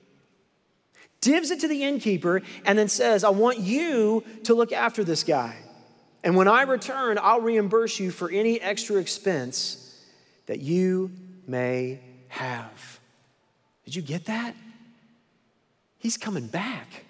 Gives it to the innkeeper and then says, I want you to look after this guy. And when I return, I'll reimburse you for any extra expense that you may have. Did you get that? He's coming back.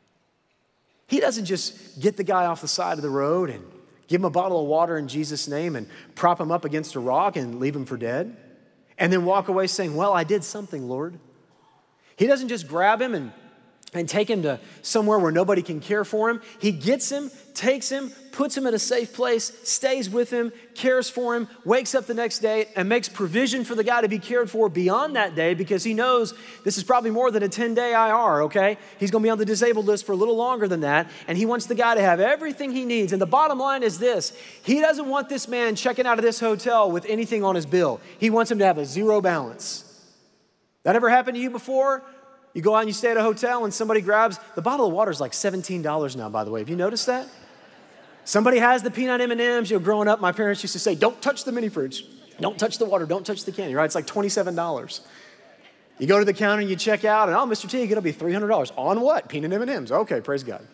He doesn't just get the guy off the side of the road and give him a bottle of water in Jesus' name and prop him up against a rock and leave him for dead, and then walk away saying, well, I did something, Lord. He doesn't just grab him and take him to somewhere where nobody can care for him. He gets him, takes him, puts him in a safe place, stays with him, cares for him, wakes up the next day and makes provision for the guy to be cared for beyond that day because he knows this is probably more than a 10-day IR, okay? He's going to be on the disabled list for a little longer than that, and he wants the guy to have everything he needs. And the bottom line is this: he doesn't want this man checking out of this hotel with anything on his bill. He wants him to have a zero balance. That ever happened to you before? You go out and you stay at a hotel and somebody grabs, the bottle of water is like $17 now, by the way. Have you noticed that? Somebody has the peanut M&Ms. Growing up, my parents used to say, don't touch the mini fridge. Don't touch the water. Don't touch the candy, right? It's like $27. You go to the counter and you check out and, oh, Mr. T, it'll be $300. On what? Peanut M&Ms. Okay, praise God.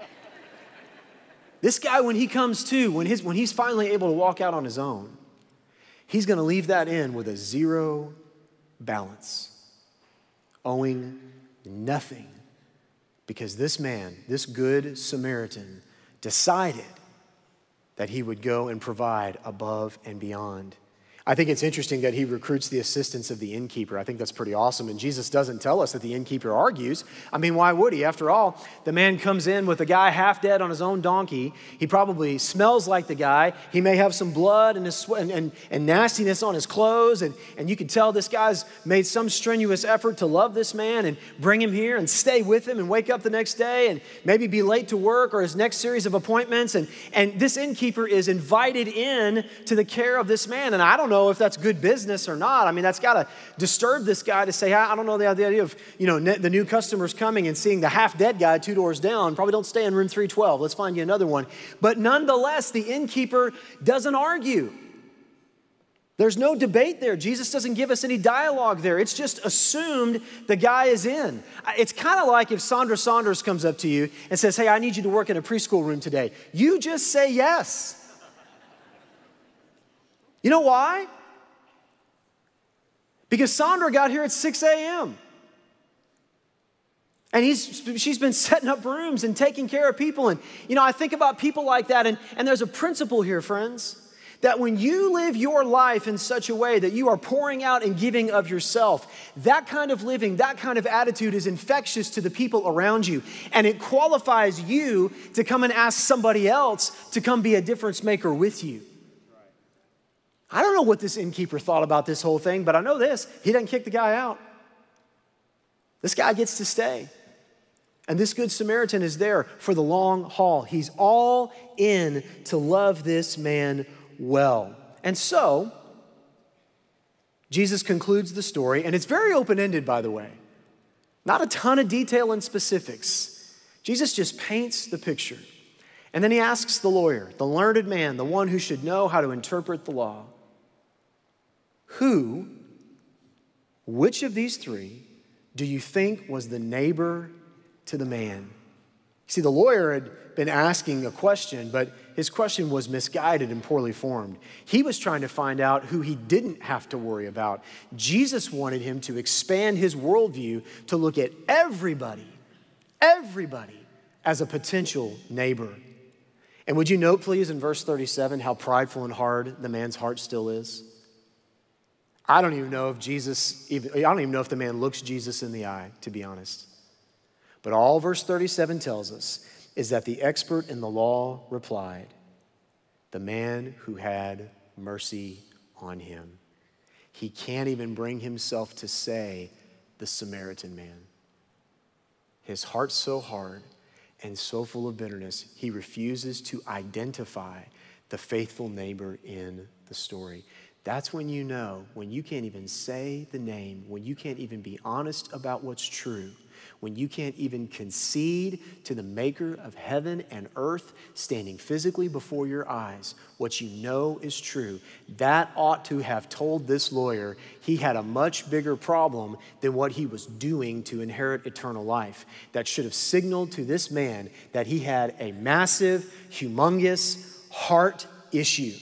This guy, when he comes to, when he's finally able to walk out on his own, he's going to leave that in with a zero balance, owing nothing, because this man, this good Samaritan, decided that he would go and provide above and beyond. I think it's interesting that he recruits the assistance of the innkeeper. I think that's pretty awesome. And Jesus doesn't tell us that the innkeeper argues. I mean, why would he? After all, the man comes in with a guy half dead on his own donkey. He probably smells like the guy. He may have some blood and nastiness on his clothes. And you can tell this guy's made some strenuous effort to love this man and bring him here and stay with him and wake up the next day and maybe be late to work or his next series of appointments. And this innkeeper is invited in to the care of this man. And I don't know if that's good business or not. I mean, that's got to disturb this guy to say, I don't know the idea of, the new customers coming and seeing the half-dead guy 2 doors down. Probably don't stay in room 312. Let's find you another one. But nonetheless, the innkeeper doesn't argue. There's no debate there. Jesus doesn't give us any dialogue there. It's just assumed the guy is in. It's kind of like if Sandra Saunders comes up to you and says, hey, I need you to work in a preschool room today. You just say yes. You know why? Because Sandra got here at 6 a.m. And she's been setting up rooms and taking care of people. And, I think about people like that. And there's a principle here, friends, that when you live your life in such a way that you are pouring out and giving of yourself, that kind of living, that kind of attitude is infectious to the people around you. And it qualifies you to come and ask somebody else to come be a difference maker with you. I don't know what this innkeeper thought about this whole thing, but I know this. He doesn't kick the guy out. This guy gets to stay. And this Good Samaritan is there for the long haul. He's all in to love this man well. And so, Jesus concludes the story, and it's very open-ended, by the way. Not a ton of detail and specifics. Jesus just paints the picture. And then he asks the lawyer, the learned man, the one who should know how to interpret the law, which of these three do you think was the neighbor to the man? See, the lawyer had been asking a question, but his question was misguided and poorly formed. He was trying to find out who he didn't have to worry about. Jesus wanted him to expand his worldview to look at everybody as a potential neighbor. And would you note, please, in verse 37, how prideful and hard the man's heart still is? I don't even know if the man looks Jesus in the eye, to be honest. But all verse 37 tells us is that the expert in the law replied, the man who had mercy on him. He can't even bring himself to say the Samaritan man. His heart's so hard and so full of bitterness, he refuses to identify the faithful neighbor in the story. That's when you know, when you can't even say the name, when you can't even be honest about what's true, when you can't even concede to the maker of heaven and earth standing physically before your eyes, what you know is true. That ought to have told this lawyer he had a much bigger problem than what he was doing to inherit eternal life. That should have signaled to this man that he had a massive, humongous heart issue.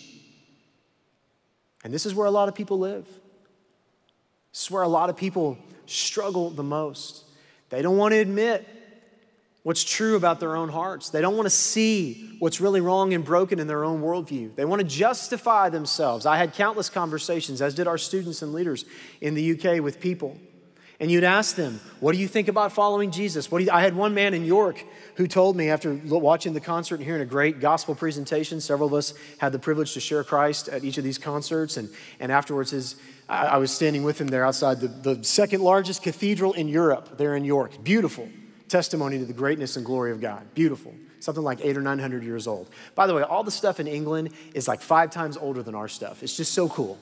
And this is where a lot of people live. This is where a lot of people struggle the most. They don't want to admit what's true about their own hearts. They don't want to see what's really wrong and broken in their own worldview. They want to justify themselves. I had countless conversations, as did our students and leaders in the UK, with people. And you'd ask them, what do you think about following Jesus? I had one man in York who told me after watching the concert and hearing a great gospel presentation, several of us had the privilege to share Christ at each of these concerts, and afterwards I was standing with him there outside the second largest cathedral in Europe, there in York. Beautiful testimony to the greatness and glory of God. Beautiful. Something like 800 or 900 years old. By the way, all the stuff in England is like 5 times older than our stuff. It's just so cool.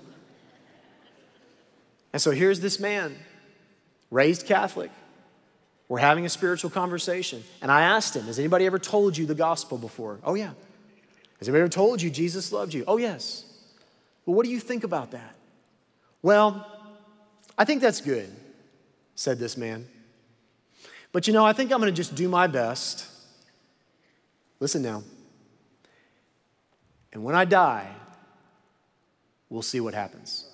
And so here's this man, raised Catholic. We're having a spiritual conversation. And I asked him, has anybody ever told you the gospel before? Oh, yeah. Has anybody ever told you Jesus loved you? Oh, yes. Well, what do you think about that? Well, I think that's good, said this man. But I think I'm going to just do my best. Listen now. And when I die, we'll see what happens.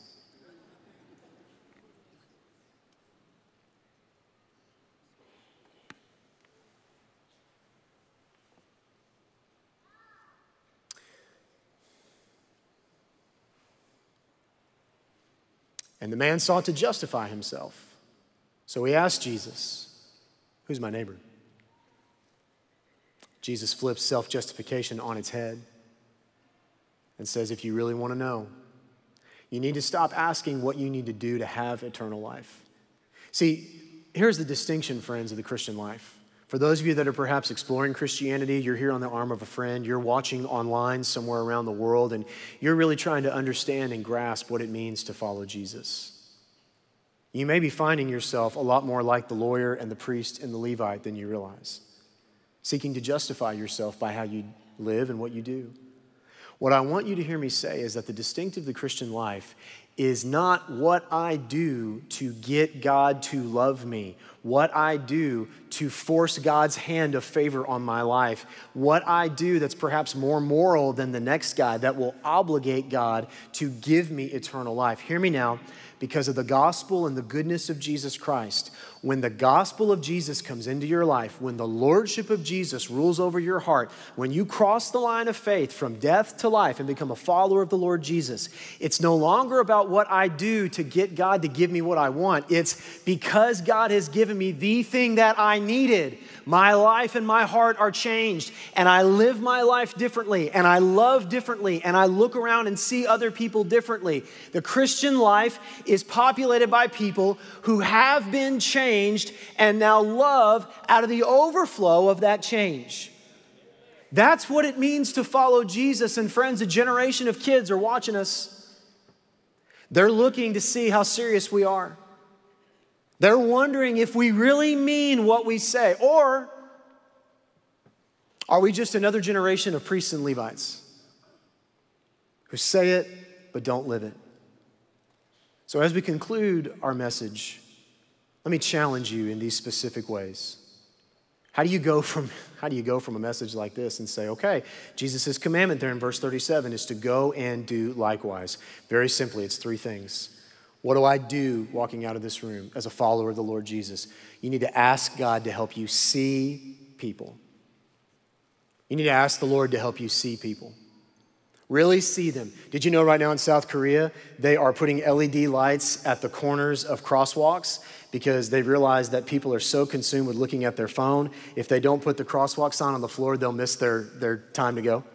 And the man sought to justify himself. So he asked Jesus, who's my neighbor? Jesus flips self-justification on its head and says, if you really want to know, you need to stop asking what you need to do to have eternal life. See, here's the distinction, friends, of the Christian life. For those of you that are perhaps exploring Christianity, you're here on the arm of a friend, you're watching online somewhere around the world, and you're really trying to understand and grasp what it means to follow Jesus. You may be finding yourself a lot more like the lawyer and the priest and the Levite than you realize, seeking to justify yourself by how you live and what you do. What I want you to hear me say is that the distinctive of the Christian life is not what I do to get God to love me, what I do to force God's hand of favor on my life, what I do that's perhaps more moral than the next guy that will obligate God to give me eternal life. Hear me now, because of the gospel and the goodness of Jesus Christ, when the gospel of Jesus comes into your life, when the lordship of Jesus rules over your heart, when you cross the line of faith from death to life and become a follower of the Lord Jesus, it's no longer about what I do to get God to give me what I want. It's because God has given me the thing that I needed. My life and my heart are changed, and I live my life differently, and I love differently, and I look around and see other people differently. The Christian life is populated by people who have been changed and now love out of the overflow of that change. That's what it means to follow Jesus. And friends, a generation of kids are watching us. They're looking to see how serious we are. They're wondering if we really mean what we say, or are we just another generation of priests and Levites who say it but don't live it? So as we conclude our message, let me challenge you in these specific ways. How do you go from a message like this and say, okay, Jesus' commandment there in verse 37 is to go and do likewise? Very simply, it's three things. What do I do walking out of this room as a follower of the Lord Jesus? You need to ask God to help you see people. You need to ask the Lord to help you see people. Really see them. Did you know right now in South Korea, they are putting LED lights at the corners of crosswalks because they realize that people are so consumed with looking at their phone. If they don't put the crosswalk sign on the floor, they'll miss their time to go.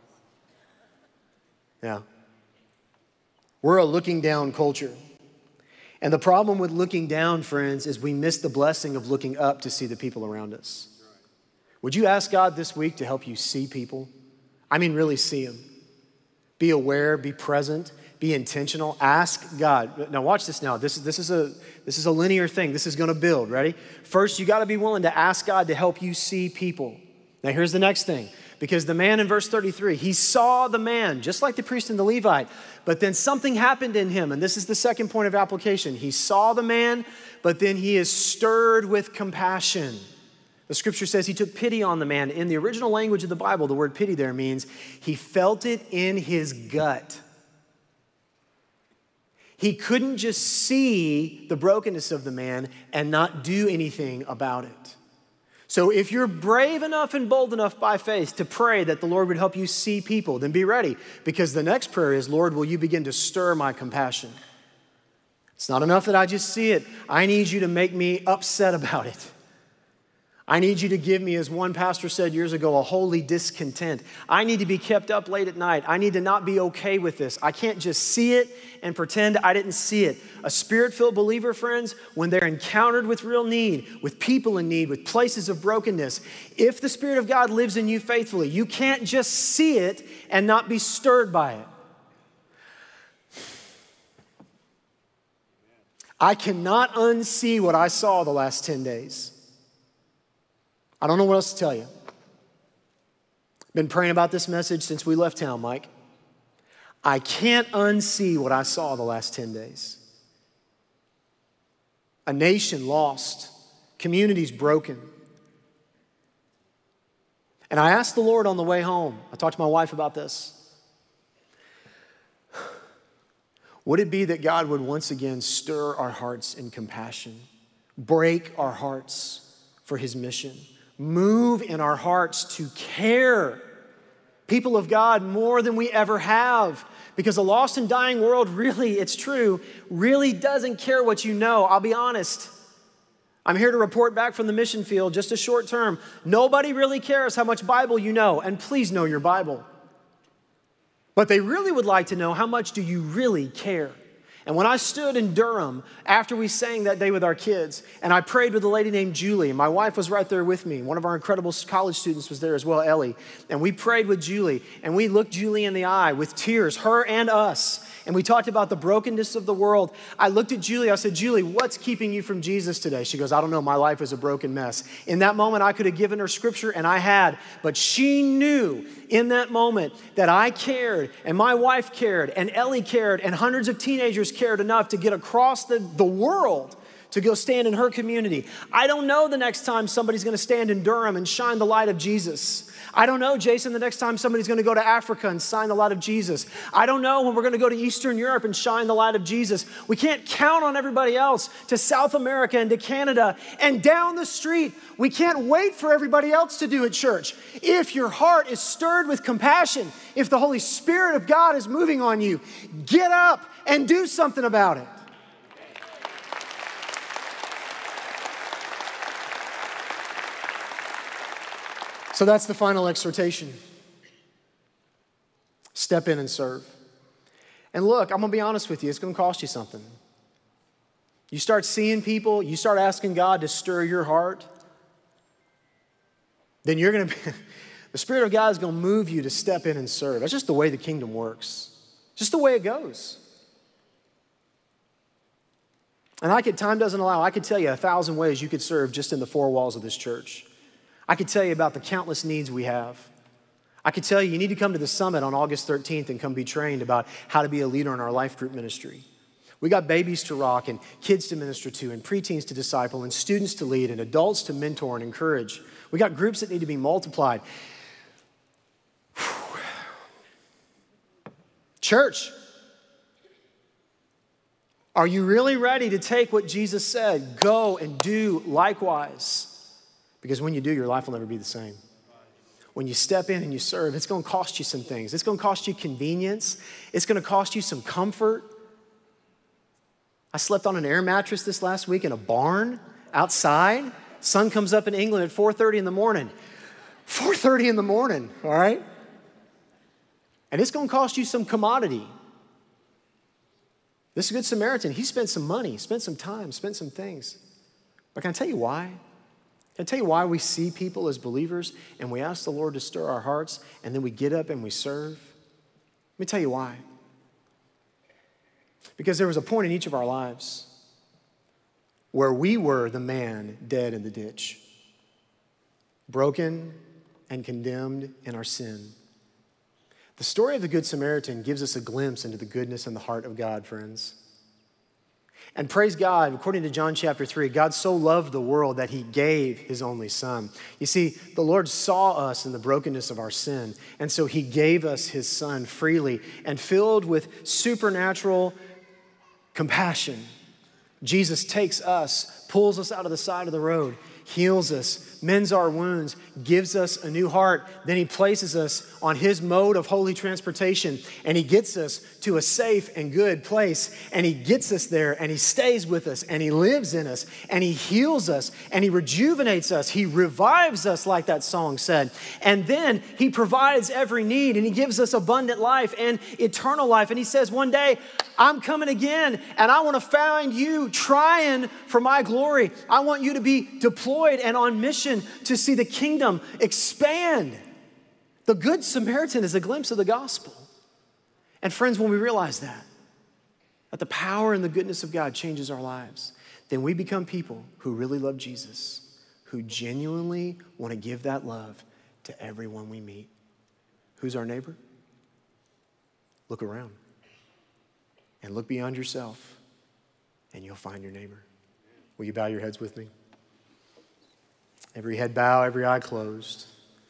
Yeah. We're a looking down culture. And the problem with looking down, friends, is we miss the blessing of looking up to see the people around us. Would you ask God this week to help you see people? I mean, really see them. Be aware, be present, be intentional. Ask God. Now watch this now. This is a linear thing. This is going to build. Ready? First, you got to be willing to ask God to help you see people. Now here's the next thing. Because the man in verse 33, he saw the man, just like the priest and the Levite, but then something happened in him, and this is the second point of application. He saw the man, but then he is stirred with compassion. The scripture says he took pity on the man. In the original language of the Bible, the word pity there means he felt it in his gut. He couldn't just see the brokenness of the man and not do anything about it. So if you're brave enough and bold enough by faith to pray that the Lord would help you see people, then be ready, because the next prayer is, Lord, will you begin to stir my compassion? It's not enough that I just see it. I need you to make me upset about it. I need you to give me, as one pastor said years ago, a holy discontent. I need to be kept up late at night. I need to not be okay with this. I can't just see it and pretend I didn't see it. A spirit-filled believer, friends, when they're encountered with real need, with people in need, with places of brokenness, if the Spirit of God lives in you faithfully, you can't just see it and not be stirred by it. I cannot unsee what I saw the last 10 days. I don't know what else to tell you. Been praying about this message since we left town, Mike. I can't unsee what I saw the last 10 days. A nation lost, communities broken. And I asked the Lord on the way home, I talked to my wife about this. Would it be that God would once again stir our hearts in compassion, break our hearts for his mission, move in our hearts to care, people of God, more than we ever have? Because a lost and dying world really, it's true, really doesn't care what you know. I'll be honest. I'm here to report back from the mission field, just a short term. Nobody really cares how much Bible you know, and please know your Bible. But they really would like to know, how much do you really care? And when I stood in Durham after we sang that day with our kids, and I prayed with a lady named Julie, and my wife was right there with me. One of our incredible college students was there as well, Ellie. And we prayed with Julie, and we looked Julie in the eye with tears, her and us. And we talked about the brokenness of the world. I looked at Julie, I said, Julie, what's keeping you from Jesus today? She goes, I don't know, my life is a broken mess. In that moment, I could have given her scripture, and I had, but she knew in that moment that I cared, and my wife cared, and Ellie cared, and hundreds of teenagers cared enough to get across the world to go stand in her community. I don't know the next time somebody's gonna stand in Durham and shine the light of Jesus. I don't know, Jason, the next time somebody's gonna go to Africa and shine the light of Jesus. I don't know when we're gonna go to Eastern Europe and shine the light of Jesus. We can't count on everybody else to South America and to Canada and down the street. We can't wait for everybody else to do it, church. If your heart is stirred with compassion, if the Holy Spirit of God is moving on you, get up and do something about it. So that's the final exhortation. Step in and serve. And look, I'm gonna be honest with you, it's gonna cost you something. You start seeing people, you start asking God to stir your heart, then you're gonna be, the Spirit of God is gonna move you to step in and serve. That's just the way the kingdom works. Just the way it goes. And time doesn't allow, I could tell you 1,000 ways you could serve just in the four walls of this church. I could tell you about the countless needs we have. I could tell you, you need to come to the summit on August 13th and come be trained about how to be a leader in our life group ministry. We got babies to rock and kids to minister to and preteens to disciple and students to lead and adults to mentor and encourage. We got groups that need to be multiplied. Whew. Church, are you really ready to take what Jesus said? Go and do likewise. Because when you do, your life will never be the same. When you step in and you serve, it's gonna cost you some things. It's gonna cost you convenience. It's gonna cost you some comfort. I slept on an air mattress this last week in a barn outside. Sun comes up in England at 4:30 in the morning. 4:30 in the morning, all right? And it's gonna cost you some commodity. This Good Samaritan, he spent some money, spent some time, spent some things. But can I tell you why? Can I tell you why we see people as believers and we ask the Lord to stir our hearts and then we get up and we serve? Let me tell you why. Because there was a point in each of our lives where we were the man dead in the ditch, broken and condemned in our sin. The story of the Good Samaritan gives us a glimpse into the goodness and the heart of God, friends. And praise God, according to John chapter 3, God so loved the world that he gave his only son. You see, the Lord saw us in the brokenness of our sin, and so he gave us his son freely and filled with supernatural compassion. Jesus takes us, pulls us out of the side of the road, heals us, mends our wounds, gives us a new heart. Then he places us on his mode of holy transportation, and he gets us to a safe and good place, and he gets us there, and he stays with us, and he lives in us, and he heals us, and he rejuvenates us. He revives us, like that song said. And then he provides every need, and he gives us abundant life and eternal life. And he says, one day, I'm coming again, and I want to find you trying for my glory. I want you to be deployed and on mission to see the kingdom expand. The Good Samaritan is a glimpse of the gospel. And friends, when we realize that the power and the goodness of God changes our lives, then we become people who really love Jesus, who genuinely want to give that love to everyone we meet. Who's our neighbor? Look around and look beyond yourself, and you'll find your neighbor. Will you bow your heads with me? Every head bow, every eye closed.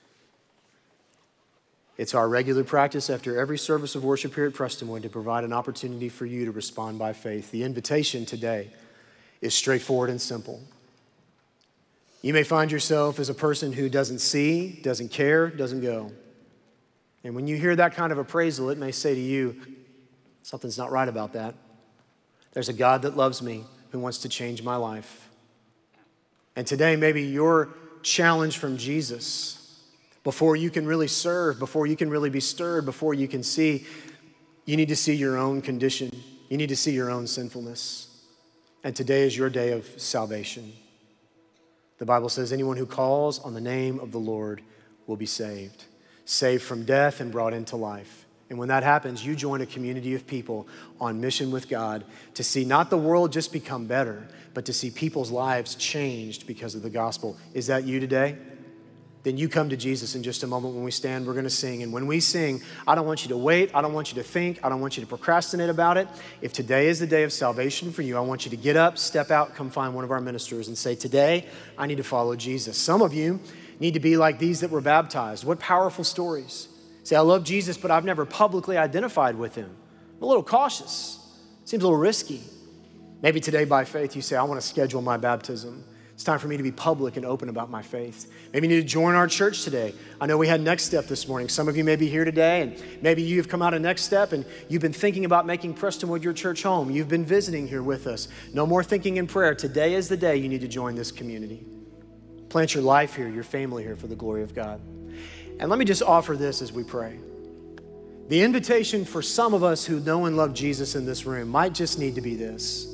It's our regular practice after every service of worship here at Prestonwood to provide an opportunity for you to respond by faith. The invitation today is straightforward and simple. You may find yourself as a person who doesn't see, doesn't care, doesn't go. And when you hear that kind of appraisal, it may say to you, something's not right about that. There's a God that loves me who wants to change my life. And today, maybe your challenge from Jesus, before you can really serve, before you can really be stirred, before you can see, you need to see your own condition. You need to see your own sinfulness. And today is your day of salvation. The Bible says anyone who calls on the name of the Lord will be saved. Saved from death and brought into life. And when that happens, you join a community of people on mission with God to see not the world just become better, but to see people's lives changed because of the gospel. Is that you today? then you come to Jesus in just a moment. When we stand, we're going to sing. And when we sing, I don't want you to wait. I don't want you to think. I don't want you to procrastinate about it. If today is the day of salvation for you, I want you to get up, step out, come find one of our ministers and say, today, I need to follow Jesus. Some of you need to be like these that were baptized. What powerful stories. Say, I love Jesus, but I've never publicly identified with him. I'm a little cautious. Seems a little risky. Maybe today by faith you say, I want to schedule my baptism. It's time for me to be public and open about my faith. Maybe you need to join our church today. I know we had Next Step this morning. Some of you may be here today, and maybe you've come out of Next Step and you've been thinking about making Prestonwood your church home. You've been visiting here with us. No more thinking in prayer. Today is the day you need to join this community. Plant your life here, your family here for the glory of God. And let me just offer this as we pray. The invitation for some of us who know and love Jesus in this room might just need to be this.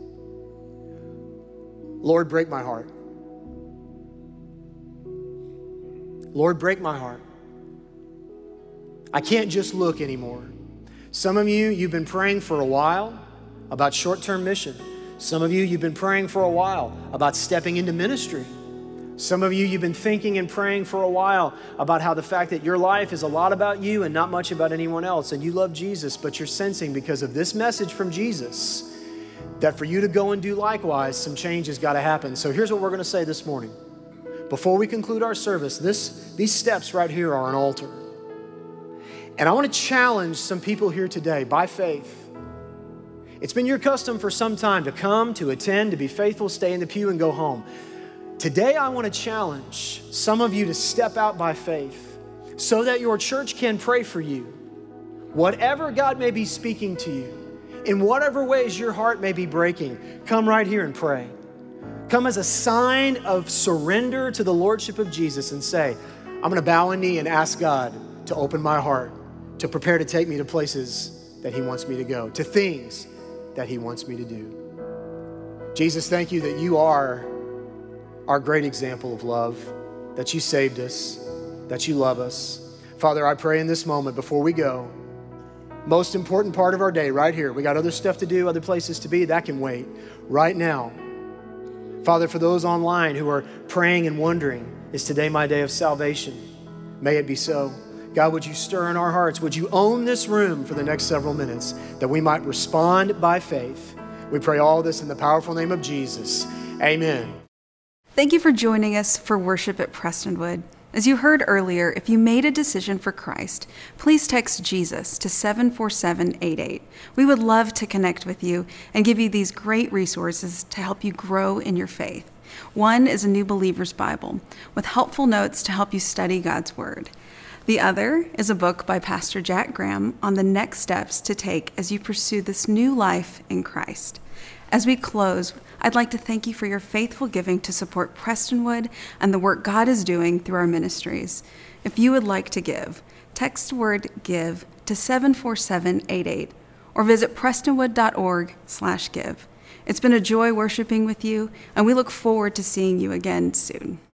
Lord, break my heart. Lord, break my heart. I can't just look anymore. Some of you, you've been praying for a while about short-term mission. Some of you, you've been praying for a while about stepping into ministry. Some of you, you've been thinking and praying for a while about how the fact that your life is a lot about you and not much about anyone else, and you love Jesus, but you're sensing because of this message from Jesus that for you to go and do likewise, some change has got to happen. So here's what we're going to say this morning. Before we conclude our service, these steps right here are an altar. And I want to challenge some people here today by faith. It's been your custom for some time to come, to attend, to be faithful, stay in the pew, and go home. Today, I want to challenge some of you to step out by faith so that your church can pray for you. Whatever God may be speaking to you, in whatever ways your heart may be breaking, come right here and pray. Come as a sign of surrender to the Lordship of Jesus and say, I'm going to bow a knee and ask God to open my heart, to prepare to take me to places that He wants me to go, to things that He wants me to do. Jesus, thank you that you are our great example of love, that you saved us, that you love us. Father, I pray in this moment before we go, most important part of our day right here. We got other stuff to do, other places to be. That can wait. Right now, Father, for those online who are praying and wondering, is today my day of salvation? May it be so. God, would you stir in our hearts? Would you own this room for the next several minutes that we might respond by faith? We pray all this in the powerful name of Jesus. Amen. Thank you for joining us for worship at Prestonwood. As you heard earlier, if you made a decision for Christ, please text Jesus to 74788. We would love to connect with you and give you these great resources to help you grow in your faith. One is a New Believer's Bible with helpful notes to help you study God's Word. The other is a book by Pastor Jack Graham on the next steps to take as you pursue this new life in Christ. As we close, I'd like to thank you for your faithful giving to support Prestonwood and the work God is doing through our ministries. If you would like to give, text the word GIVE to 74788 or visit prestonwood.org/give. It's been a joy worshiping with you, and we look forward to seeing you again soon.